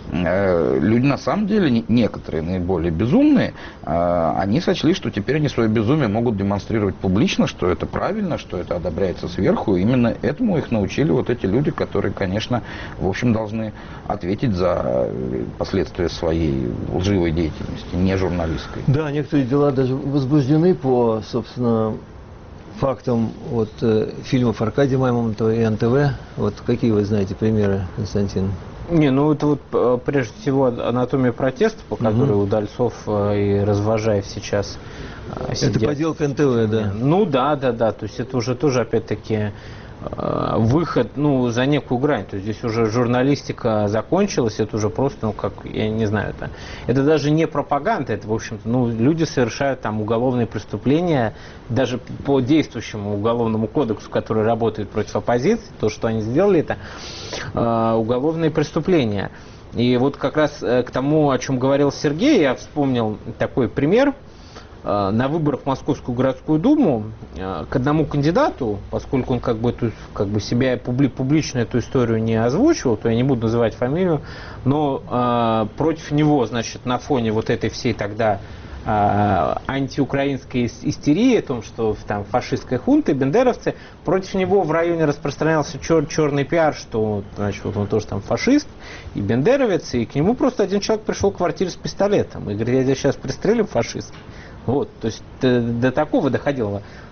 Люди на самом деле, некоторые наиболее безумные, они сочли, что теперь они свое безумие могут демонстрировать публично, что это правильно, что это одобряется сверху. И именно этому их научили вот эти люди, которые, конечно, в общем, должны ответить за последствия своей лживой деятельности, не журналистской.
Да, некоторые дела даже возбуждены по, собственно, фактам вот, э, фильмов Аркадия Мамонтова и эн тэ вэ. Вот какие вы знаете примеры, Константин?
Не, ну это вот прежде всего «Анатомия протеста», по которой угу. Удальцов и Развожаев сейчас сидят.
Это поделка эн тэ вэ, да?
Ну да, да, да. То есть это уже тоже опять-таки выход, ну, за некую грань. То есть здесь уже журналистика закончилась, это уже просто, ну, как, я не знаю, это, это даже не пропаганда, это, в общем-то, ну, люди совершают там уголовные преступления, даже по действующему уголовному кодексу, который работает против оппозиции, то, что они сделали, это э, уголовные преступления. И вот как раз к тому, о чем говорил Сергей, я вспомнил такой пример. На выборах в Московскую городскую думу к одному кандидату, поскольку он как бы, эту, как бы себя публи, публично эту историю не озвучивал, то я не буду называть фамилию, но э, против него, значит, на фоне вот этой всей тогда э, антиукраинской истерии, о том, что там фашистская хунта, бендеровцы, против него в районе распространялся чер, черный пиар, что, значит, вот он тоже там фашист и бендеровец, и к нему просто один человек пришел в квартиру с пистолетом и говорит: я тебя сейчас пристрелю, фашист. Вот, то есть до, до такого доходило.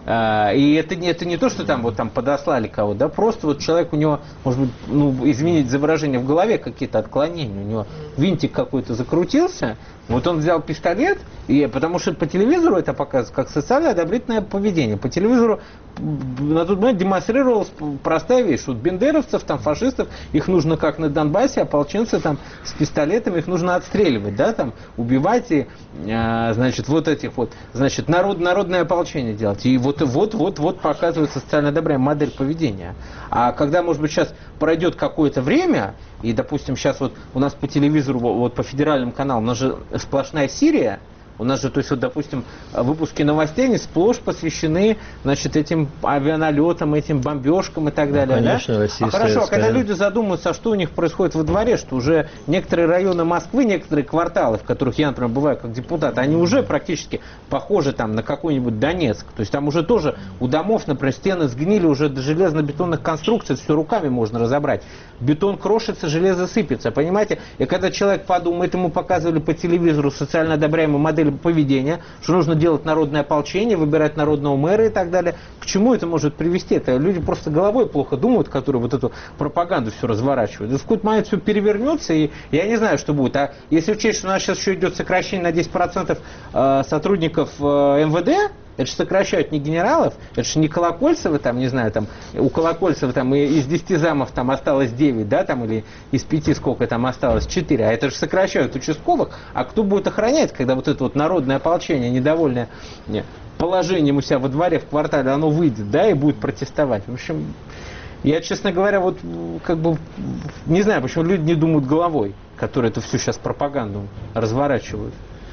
И это не, это не то, что там вот там подослали кого-то, да, просто вот человек, у него, может быть, ну, извините за выражение, в голове какие-то отклонения, у него винтик какой-то закрутился, вот он взял пистолет, и, потому что по телевизору это показывается как социально одобрительное поведение. По телевизору на тот момент демонстрировалась простая вещь, что бендеровцев, там, фашистов, их нужно как на Донбассе, ополченцы там с пистолетами, их нужно отстреливать, да, там, убивать и, а, значит, вот этих вот, значит, народ, народное ополчение делать. И вот, вот, вот, вот показывается социально одобряемая модель поведения. А когда, может быть, сейчас пройдет какое-то время, и, допустим, сейчас вот у нас по телевизору, вот по федеральным каналам, у нас же сплошная Сирия, у нас же, то есть, вот, допустим, выпуски новостей не сплошь посвящены, значит, этим авианалетам, этим бомбежкам и так далее. Ну, конечно, да? Россия. А хорошо, а когда люди задумаются, а что у них происходит во дворе, что уже некоторые районы Москвы, некоторые кварталы, в которых я, например, бываю как депутат, они уже практически похожи там на какой-нибудь Донецк. То есть там уже тоже у домов, например, стены сгнили уже до железно-бетонных конструкций, все руками можно разобрать. Бетон крошится, железо сыпется, понимаете? И когда человек подумает, ему показывали по телевизору социально одобряемую модель поведения, что нужно делать народное ополчение, выбирать народного мэра и так далее. К чему это может привести? Это люди просто головой плохо думают, которые вот эту пропаганду все разворачивают. И в какой-то момент все перевернется, и я не знаю, что будет. А если учесть, что у нас сейчас еще идет сокращение на десять процентов сотрудников эм вэ дэ, это же сокращают не генералов, это же не Колокольцева, там, не знаю, там, у Колокольцева там из десяти замов там осталось девять, да, там, или из пяти сколько там осталось четыре, а это же сокращают участковых, а кто будет охранять, когда вот это вот народное ополчение, недовольное положением у себя во дворе, в квартале, оно выйдет, да, и будет протестовать. В общем, я, честно говоря, вот, как бы, не знаю, почему люди не думают головой, которые это всю сейчас пропаганду разворачивают.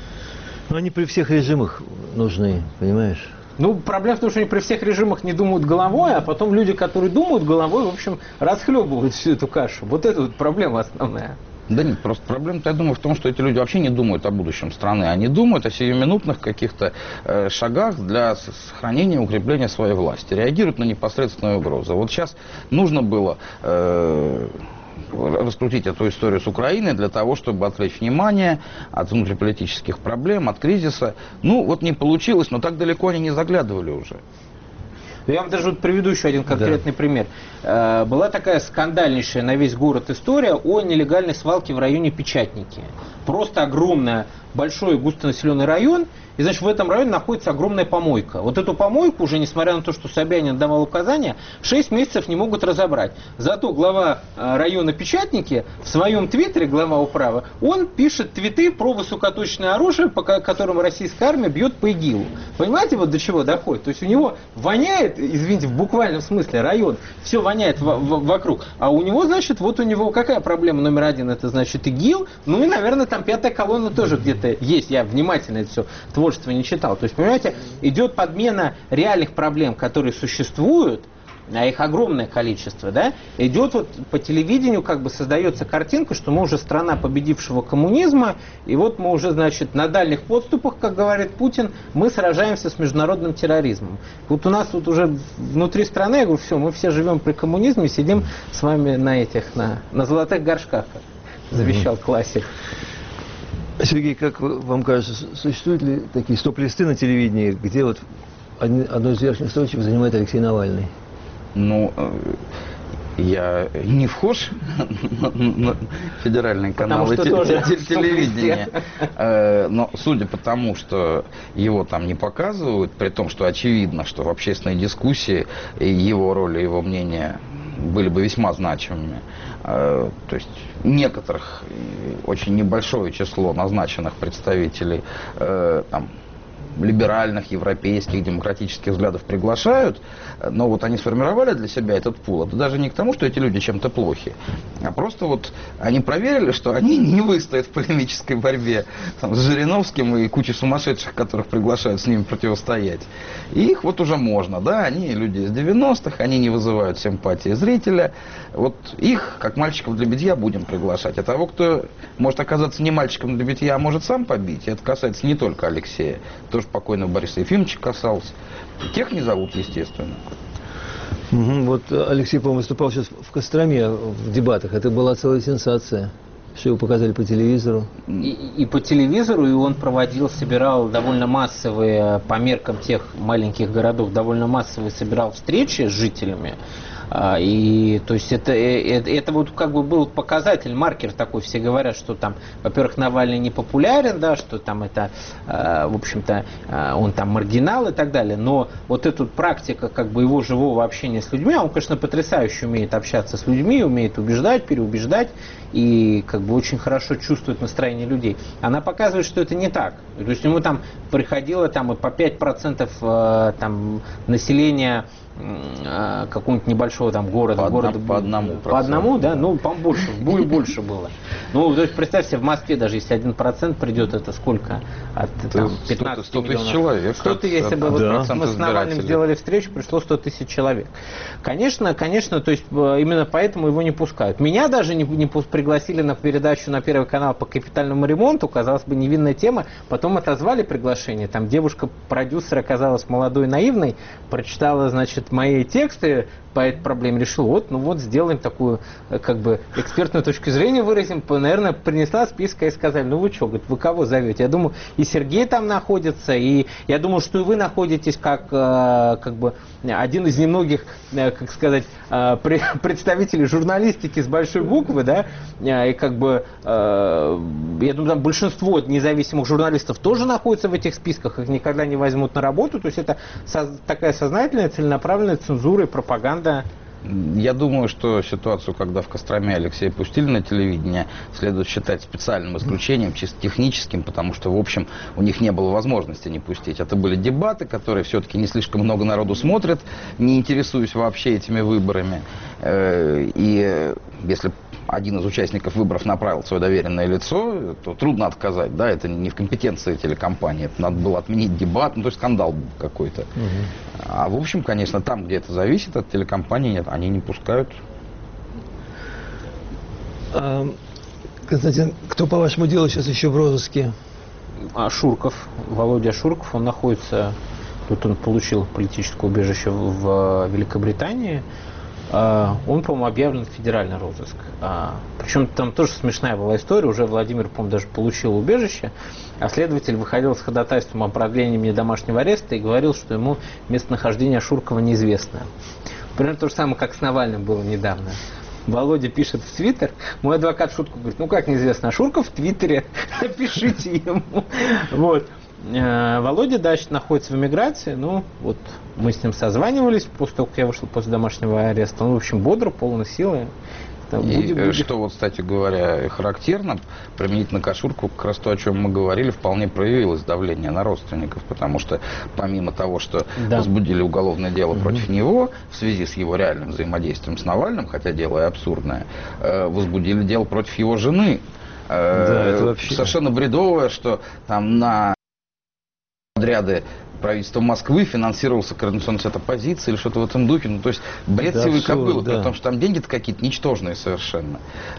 Но они при всех режимах нужны, понимаешь?
Ну, проблема в том, что они при всех режимах не думают головой, а потом люди, которые думают головой, в общем, расхлебывают всю эту кашу. Вот это вот проблема основная.
Да нет, просто проблема-то, я думаю, в том, что эти люди вообще не думают о будущем страны. Они думают о сиюминутных каких-то э, шагах для сохранения и укрепления своей власти. Реагируют на непосредственную угрозу. Вот сейчас нужно было... Э, раскрутить эту историю с Украиной для того, чтобы отвлечь внимание от внутриполитических проблем, от кризиса. Ну, вот не получилось, но так далеко они не заглядывали уже.
Я вам даже вот приведу еще один конкретный да. пример. Была такая скандальнейшая на весь город история о нелегальной свалке в районе Печатники. Просто огромная, большой густонаселенный район. И, значит, в этом районе находится огромная помойка. Вот эту помойку уже, несмотря на то, что Собянин давал указания, шесть месяцев не могут разобрать. Зато глава района Печатники в своем твиттере, глава управы, он пишет твиты про высокоточное оружие, по которому российская армия бьет по ИГИЛу. Понимаете, вот до чего доходит? То есть у него воняет, извините, в буквальном смысле район, все воняет в, в, вокруг. А у него, значит, вот у него какая проблема номер один? Это, значит, ИГИЛ. Ну и, наверное, там пятая колонна тоже где-то есть. Я внимательно это все творчество не читал. То есть, понимаете, идет подмена реальных проблем, которые существуют, а их огромное количество, да, идет вот по телевидению, как бы создается картинка, что мы уже страна победившего коммунизма, и вот мы уже, значит, на дальних подступах, как говорит Путин, мы сражаемся с международным терроризмом. Вот у нас вот уже внутри страны, я говорю, все, мы все живем при коммунизме, сидим с вами на этих, на, на золотых горшках, как завещал классик.
Сергей, как вам кажется, существуют ли такие стоп-листы на телевидении, где вот одну из верхних строчек занимает Алексей Навальный?
Ну, я не вхож на федеральные каналы телевидения, но судя по тому, что его там не показывают, при том, что очевидно, что в общественной дискуссии его роль и его мнение были бы весьма значимыми. То есть некоторых, очень небольшое число назначенных представителей там, либеральных, европейских, демократических взглядов приглашают, но вот они сформировали для себя этот пул. Это даже не к тому, что эти люди чем-то плохи, а просто вот они проверили, что они не выстоят в полемической борьбе там, с Жириновским и кучей сумасшедших, которых приглашают с ними противостоять. И их вот уже можно, да, они люди из девяностых, они не вызывают симпатии зрителя. Вот их, как мальчиков для битья, будем приглашать. А того, кто может оказаться не мальчиком для битья, а может сам побить, это касается не только Алексея, тоже покойного Бориса Ефимовича касался. Тех не зовут, естественно.
Угу. Вот Алексей, по-моему, выступал сейчас в Костроме в дебатах. Это была целая сенсация. Что его показали по телевизору?
И, и по телевизору, и он проводил, собирал довольно массовые, по меркам тех маленьких городов, довольно массовые собирал встречи с жителями. И то есть это, это, это вот как бы был показатель, маркер такой. Все говорят, что там, во-первых, Навальный не популярен, да, что там это, в общем-то, он там маргинал и так далее. Но вот эта практика как бы его живого общения с людьми, он, конечно, потрясающе умеет общаться с людьми, умеет убеждать, переубеждать и как бы очень хорошо чувствует настроение людей. Она показывает, что это не так. То есть ему там приходило там и по пять процентов там населения какого-нибудь небольшого там города,
по,
города
одна, по одному
по одному, да, ну, по-моему, больше, будет больше было. Ну, то есть, представь себе, в Москве даже если один процент придет, это сколько? От там, пятнадцати
сто тысяч
миллионов.
человек.
сто тысяч, если бы
да.
вот мы с Навальным сделали встречу, пришло сто тысяч человек. Конечно, конечно, то есть именно поэтому его не пускают. Меня даже не, не пригласили на передачу на Первый канал по капитальному ремонту, казалось бы, невинная тема, потом отозвали приглашение, там девушка-продюсер оказалась молодой, наивной, прочитала, значит, мои тексты по этой проблеме, решил, вот, ну вот, сделаем такую, как бы, экспертную точку зрения выразим, наверное, принесла списка и сказали, ну вы что, говорит, вы кого зовете? Я думаю, и Сергей там находится, и я думаю, что и вы находитесь как, как бы, один из немногих, как сказать, представителей журналистики с большой буквы, да, и как бы, я думаю, там большинство независимых журналистов тоже находятся в этих списках, их никогда не возьмут на работу, то есть это такая сознательная, целенаправленная цензура и пропаганда.
Я думаю, что ситуацию, когда в Костроме Алексея пустили на телевидение, следует считать специальным исключением, чисто техническим, потому что, в общем, у них не было возможности не пустить. Это были дебаты, которые все-таки не слишком много народу смотрят, не интересуюсь вообще этими выборами. И если один из участников выборов направил свое доверенное лицо, то трудно отказать, да, это не в компетенции телекомпании, это надо было отменить дебат, ну, то есть скандал был какой-то. Угу. А в общем, конечно, там, где это зависит от телекомпании, нет, они не пускают.
А, Константин, кто по вашему делу сейчас еще в розыске?
Шурков, Володя Шурков, он находится, тут он получил политическое убежище в Великобритании. Он, по-моему, объявлен в федеральный розыск. Причем там тоже смешная была история. Уже Владимир, по-моему, даже получил убежище, а следователь выходил с ходатайством о продлении мне домашнего ареста и говорил, что ему местонахождение Шуркова неизвестно. Примерно то же самое, как с Навальным было недавно. Володя пишет в Твиттер, мой адвокат в шутку говорит, ну как неизвестно, а Шурков в Твиттере, напишите ему. Вот. Володя дальше находится в эмиграции, ну вот мы с ним созванивались после того, как я вышел после домашнего ареста, он в общем бодро, полный силы.
И будет, будет. Что вот, кстати говоря, характерно, применительно к Шуркову, как раз то, о чем мы говорили, вполне проявилось давление на родственников, потому что помимо того, что да. возбудили уголовное дело угу. против него в связи с его реальным взаимодействием с Навальным, хотя дело и абсурдное, возбудили дело против его жены. Да, это вообще... Совершенно бредовое, что там на подряды правительства Москвы финансировался координационный совет оппозиции или что-то в этом духе. Ну, то есть бред сивой кобылы, да. Потому что там деньги-то какие-то ничтожные совершенно.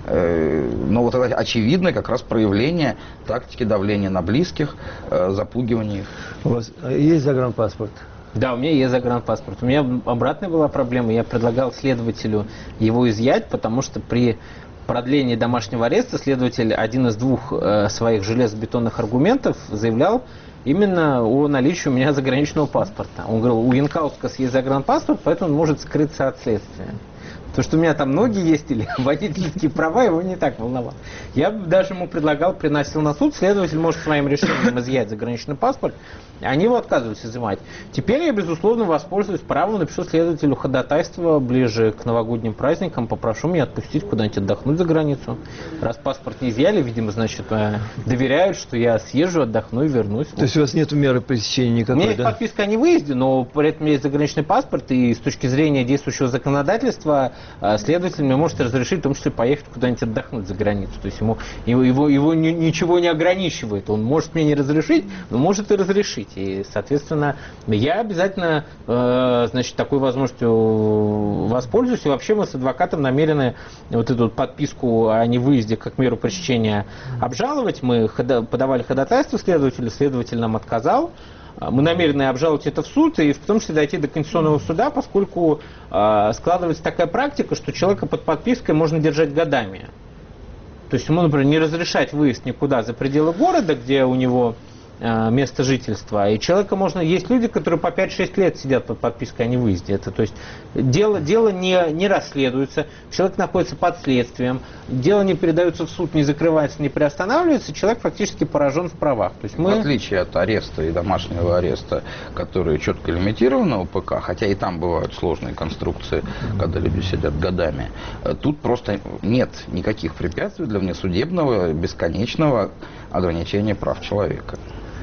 Но вот это очевидное как раз проявление тактики давления на близких, запугивания их.
У вас есть загранпаспорт?
Да, у меня есть загранпаспорт. У меня обратная была проблема. Я предлагал следователю его изъять, потому что при продлении домашнего ареста следователь один из двух своих железобетонных аргументов заявлял, именно о наличии у меня заграничного паспорта. Он говорил, у Янкаускас есть загранпаспорт, поэтому он может скрыться от следствия. То, что у меня там ноги есть или водительские права, его не так волновало. Я даже ему предлагал, приносил на суд, следователь может своим решением изъять заграничный паспорт, они его отказываются изымать. Теперь я, безусловно, воспользуюсь правом, напишу следователю ходатайство ближе к новогодним праздникам, попрошу меня отпустить куда-нибудь отдохнуть за границу. Раз паспорт не изъяли, видимо, значит, доверяют, что я съезжу, отдохну и вернусь.
То есть у вас нет меры пресечения никакой,
У меня есть
да?
подписка о невыезде, но при этом у меня есть заграничный паспорт, и с точки зрения действующего законодательства следователь мне может разрешить, в том числе, поехать куда-нибудь отдохнуть за границу. То есть ему, его, его, его ничего не ограничивает. Он может мне не разрешить, но может и разрешить. И, соответственно, я обязательно, э, значит, такой возможностью воспользуюсь. И вообще мы с адвокатом намерены вот эту подписку о невыезде как меру пресечения обжаловать. Мы хода, подавали ходатайство следователю, следователь нам отказал. Мы намерены обжаловать это в суд и в том числе дойти до Конституционного суда, поскольку э, складывается такая практика, что человека под подпиской можно держать годами. То То есть ему, например, не разрешать выезд никуда за пределы города, где у него место жительства. И человека можно... Есть люди, которые по пять-шесть лет сидят под подпиской о невыезде. Это, то есть дело, дело не, не расследуется, человек находится под следствием, дело не передается в суд, не закрывается, не приостанавливается, человек фактически поражен в правах. То есть мы...
В отличие от ареста и домашнего ареста, которые четко лимитированы у ПК, хотя и там бывают сложные конструкции, когда люди сидят годами, тут просто нет никаких препятствий для внесудебного, бесконечного ограничения прав человека.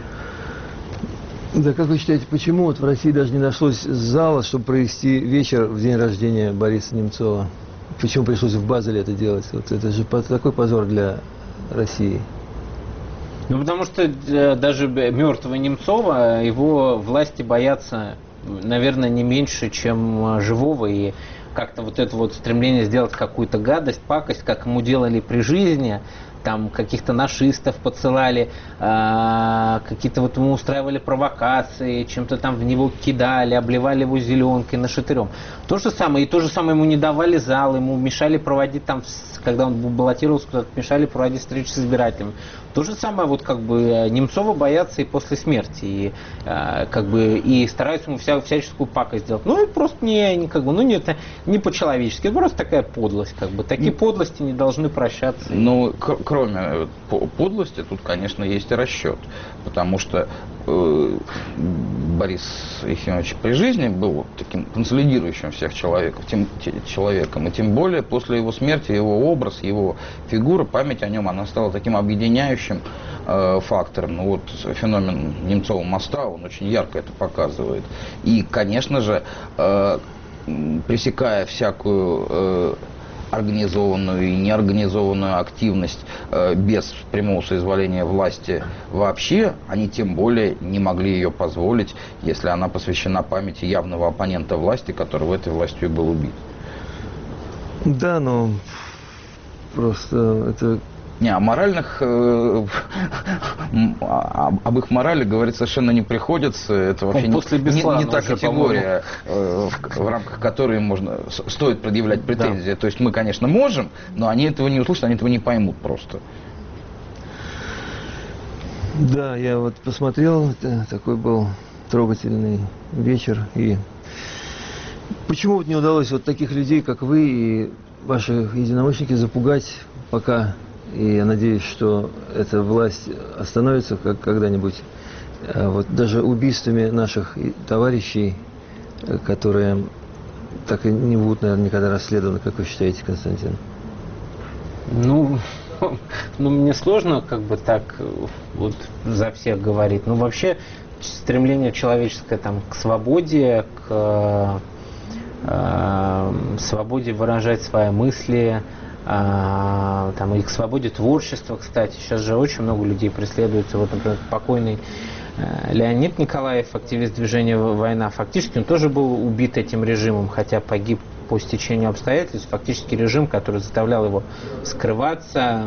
Да, как вы считаете, почему вот в России даже не нашлось зала, чтобы провести вечер в день рождения Бориса Немцова? Почему пришлось в Базеле это делать? Вот это же такой позор для России.
Ну, потому что даже мертвого Немцова его власти боятся, наверное, не меньше, чем живого. И как-то вот это вот стремление сделать какую-то гадость, пакость, как ему делали при жизни, там каких-то нашистов подсылали, э, какие-то вот ему устраивали провокации, чем-то там в него кидали, обливали его зеленкой, нашатырем. То же самое, и то же самое ему не давали зал, ему мешали проводить там, когда он баллотировался куда-то, мешали проводить встречи с избирателями. То же самое, вот как бы Немцова боятся и после смерти, и э, как бы и стараются ему вся, всяческую пакость сделать. Ну, это просто не, не как бы, ну, не, это не по-человечески, это просто такая подлость, как бы. Такие подлости не должны прощаться.
Ну, кроме подлости, тут, конечно, есть и расчет, потому что э, Борис Ефимович при жизни был таким консолидирующим всех человеков, тем, человеком, и тем более после его смерти его образ, его фигура, память о нем, она стала таким объединяющим э, фактором. Ну, вот феномен Немцова моста, он очень ярко это показывает. И, конечно же, э, пресекая всякую э, организованную и неорганизованную активность э, без прямого соизволения власти вообще, они тем более не могли ее позволить, если она посвящена памяти явного оппонента власти, который в этой властью был убит.
Да, но просто это...
Не, о моральных, э, об их морали говорить совершенно не приходится. Это вообще не, не, не та категория, э, в, в рамках которой можно, стоит предъявлять претензии. Да. То есть мы, конечно, можем, но они этого не услышат, они этого не поймут просто.
Да, я вот посмотрел, это такой был трогательный вечер. И почему вот не удалось вот таких людей, как вы и ваши единомышленники, запугать пока... И я надеюсь, что эта власть остановится как когда-нибудь. Вот даже убийствами наших товарищей, которые так и не будут, наверное, никогда расследованы, как вы считаете, Константин?
Ну, ну мне сложно как бы так вот за всех говорить. Но вообще стремление человеческое там, к свободе, к э, свободе выражать свои мысли, А, там, и к свободе творчества, кстати. Сейчас же очень много людей преследуется. Вот, например, покойный э, Леонид Николаев, активист движения «Война», фактически он тоже был убит этим режимом, хотя погиб по стечению обстоятельств. Фактически режим, который заставлял его скрываться,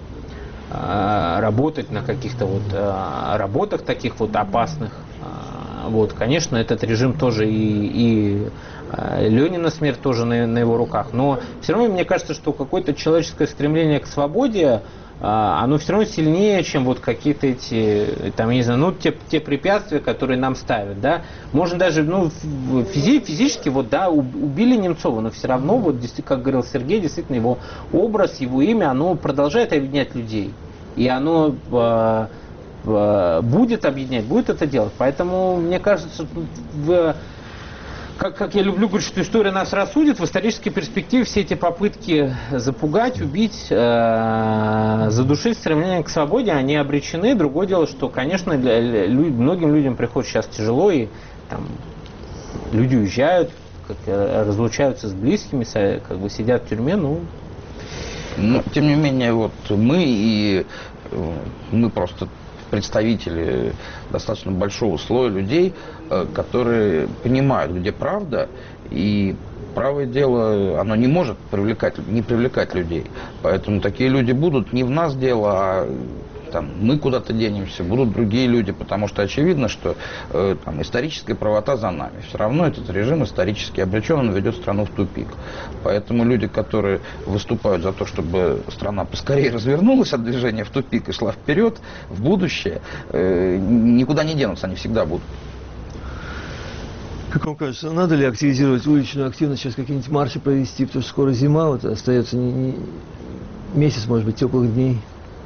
э, работать на каких-то вот э, работах таких вот опасных. Э, вот, конечно, этот режим тоже и... и Ленина смерть тоже на, на его руках. Но все равно мне кажется, что какое-то человеческое стремление к свободе, оно все равно сильнее, чем вот какие-то эти, там, я не знаю, ну, те, те препятствия, которые нам ставят, да. Можно даже, ну, физи, физически, вот, да, убили Немцова, но все равно, вот, как говорил Сергей, действительно, его образ, его имя, оно продолжает объединять людей. И оно э, э, будет объединять, будет это делать. Поэтому, мне кажется, в... Как, как я люблю говорить, что история нас рассудит, в исторической перспективе все эти попытки запугать, убить, э, задушить стремление к свободе, они обречены. Другое дело, что, конечно, для, лю, многим людям приходит сейчас тяжело, и там, люди уезжают, как, разлучаются с близкими, как бы сидят в тюрьме, ну...
Но, тем не менее, вот мы и мы просто... представители достаточно большого слоя людей, которые понимают, где правда, и правое дело, оно не может привлекать, не привлекать людей. Поэтому такие люди будут, не в нас дело, а там, мы куда-то денемся, будут другие люди, потому что очевидно, что э, там, историческая правота за нами. Все равно этот режим исторически обречен, он ведет страну в тупик. Поэтому люди, которые выступают за то, чтобы страна поскорее развернулась от движения в тупик и шла вперед, в будущее, э, никуда не денутся, они всегда будут.
Как вам кажется, надо ли активизировать уличную активность, сейчас какие-нибудь марши провести, потому что скоро зима, вот остается не, не, месяц, может быть, теплых дней?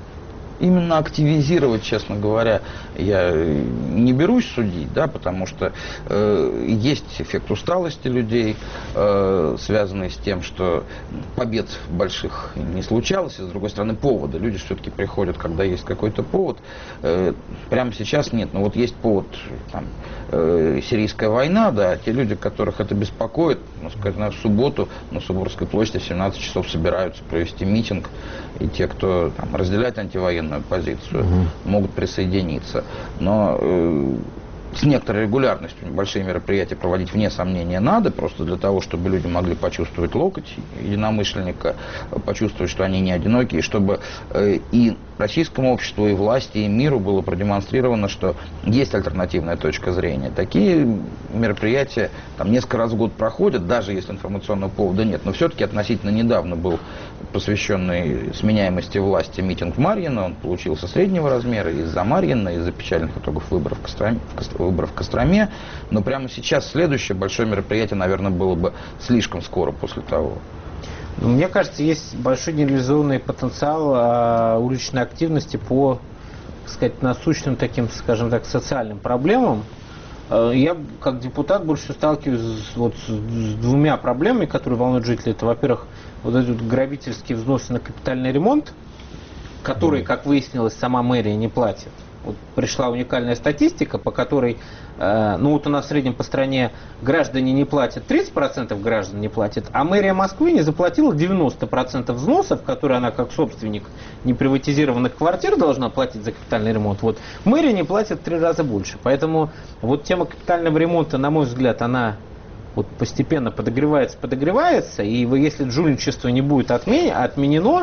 Именно активизировать, честно говоря, я не берусь судить, да, потому что э, есть эффект усталости людей, э, связанный с тем, что побед больших не случалось, и, с другой стороны, поводы. Люди все-таки приходят, когда есть какой-то повод. Э, прямо сейчас нет, но вот есть повод, там, э, сирийская война, да, те люди, которых это беспокоит, ну, скажем, в субботу на Суворовской площади в семнадцать часов собираются провести митинг, и те, кто там разделяет антивоенную позицию, угу. могут присоединиться. Но э, с некоторой регулярностью большие мероприятия проводить вне сомнения надо, просто для того, чтобы люди могли почувствовать локоть единомышленника, почувствовать, что они не одиноки, и чтобы э, и российскому обществу, и власти, и миру было продемонстрировано, что есть альтернативная точка зрения. Такие мероприятия там несколько раз в год проходят, даже если информационного повода нет. Но все-таки относительно недавно был посвященный сменяемости власти митинг в Марьино. Он получился среднего размера из-за Марьино, из-за печальных итогов выборов в Костроме, выборов в Костроме. Но прямо сейчас следующее большое мероприятие, наверное, было бы слишком скоро после того.
Мне кажется, есть большой нереализованный потенциал а, уличной активности по, так сказать, насущным таким, скажем так, социальным проблемам. А, я, как депутат, больше всего сталкиваюсь с, вот, с, с двумя проблемами, которые волнуют жителей. Это, во-первых, вот эти вот грабительские взносы на капитальный ремонт, которые, как выяснилось, сама мэрия не платит. Вот пришла уникальная статистика, по которой, э, ну вот у нас в среднем по стране граждане не платят, тридцать процентов граждан не платят, а мэрия Москвы не заплатила девяносто процентов взносов, которые она как собственник неприватизированных квартир должна платить за капитальный ремонт. Вот мэрия не платит в три раза больше. Поэтому вот тема капитального ремонта, на мой взгляд, она вот постепенно подогревается, подогревается, и если жульничество не будет отменено,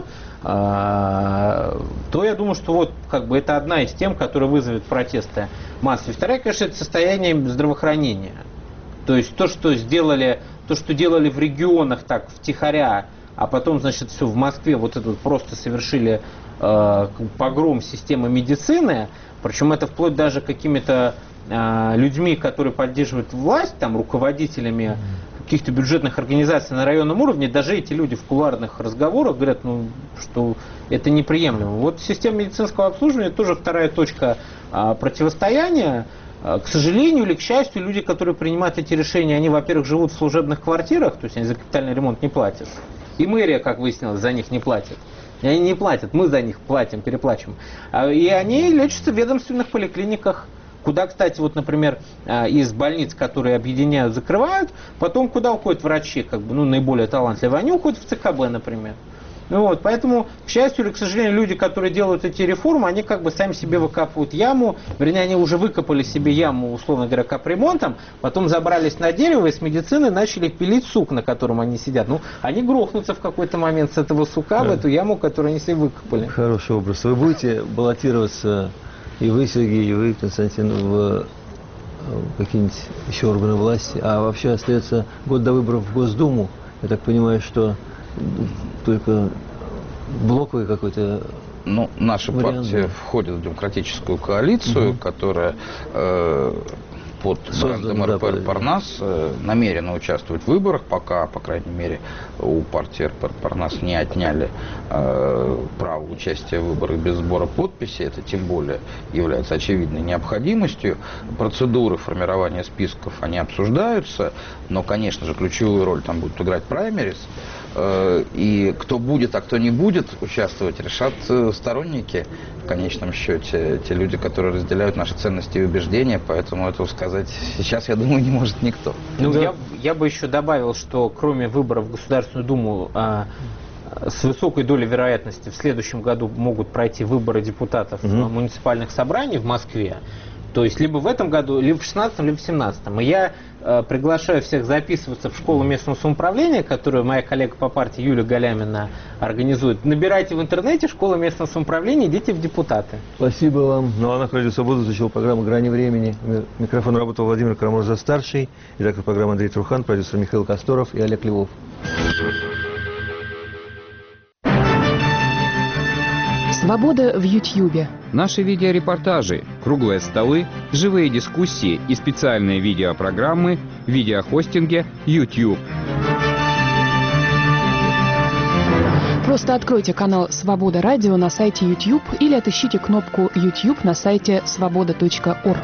то я думаю, что вот как бы это одна из тем, которая вызовет протесты массы. Вторая, конечно, это состояние здравоохранения. То есть то, что сделали, то, что делали в регионах так втихаря, а потом, значит, все в Москве вот это вот просто совершили э, погром системы медицины, причем это вплоть даже какими-то людьми, которые поддерживают власть, там, руководителями каких-то бюджетных организаций на районном уровне, даже эти люди в кулуарных разговорах говорят, ну, что это неприемлемо. Вот система медицинского обслуживания тоже вторая точка а, противостояния. А, к сожалению или к счастью, люди, которые принимают эти решения, они, во-первых, живут в служебных квартирах, то есть они за капитальный ремонт не платят. И мэрия, как выяснилось, за них не платит. И они не платят, мы за них платим, переплачиваем. А, и они лечатся в ведомственных поликлиниках. Куда, кстати, вот, например, из больниц, которые объединяют, закрывают, потом куда уходят врачи, как бы, ну, наиболее талантливые, они уходят в ЦКБ, например. Ну, вот, поэтому, к счастью или к сожалению, люди, которые делают эти реформы, они как бы сами себе выкапывают яму, вернее, они уже выкопали себе яму, условно говоря, капремонтом, потом забрались на дерево и с медицины начали пилить сук, на котором они сидят. Ну, они грохнутся в какой-то момент с этого сука, да, в эту яму, которую они себе выкопали.
Хороший образ. Вы будете баллотироваться... И вы, Сергей, и вы, Константин, в какие-нибудь еще органы власти. А вообще остается год до выборов в Госдуму. Я так понимаю, что только блоковый какой-то...
Ну, наша
вариант,
партия
да,
входит в демократическую коалицию, угу, которая... Э, под брендом эр пэ Парнас намерена участвовать в выборах, пока, по крайней мере, у партии эр пэ Парнас не отняли э, право участия в выборах без сбора подписей. Это тем более является очевидной необходимостью. Процедуры формирования списков, они обсуждаются, но, конечно же, ключевую роль там будут играть праймерис. Э, и кто будет, а кто не будет участвовать, решат сторонники, в конечном счете, те люди, которые разделяют наши ценности и убеждения, поэтому этого сказать сейчас, я думаю, не может никто.
Ну, да. я, я бы еще добавил, что кроме выборов в Государственную Думу, а, с высокой долей вероятности в следующем году могут пройти выборы депутатов угу. муниципальных собраний в Москве. То есть либо в этом году, либо в шестнадцатом, либо в семнадцатом. И я э, приглашаю всех записываться в школу местного самоуправления, которую моя коллега по партии Юлия Галямина организует. Набирайте в интернете «Школа местного самоуправления», идите в депутаты.
Спасибо вам. На волнах Радио Свобода звучала программа «Грани времени». Микрофон работал Владимир Карамурза-старший, редактор программы Андрей Трухан, продюсер Михаил Косторов и Олег Львов.
Свобода в Ютьюбе.
Наши видеорепортажи, круглые столы, живые дискуссии и специальные видеопрограммы в видеохостинге YouTube.
Просто откройте канал «Свобода Радио» на сайте YouTube или отыщите кнопку YouTube на сайте свобода точка орг.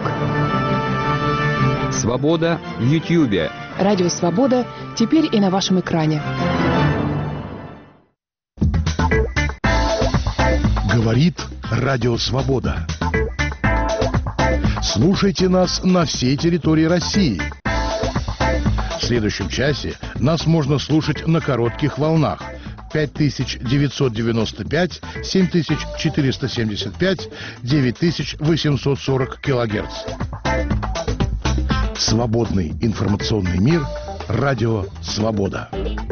Свобода в YouTube.
Радио «Свобода» теперь и на вашем экране.
Говорит Радио Свобода. Слушайте нас на всей территории России. В следующем часе нас можно слушать на коротких волнах пять тысяч девятьсот девяносто пять, семь тысяч четыреста семьдесят пять, девять тысяч восемьсот сорок килогерц. Свободный информационный мир. Радио Свобода.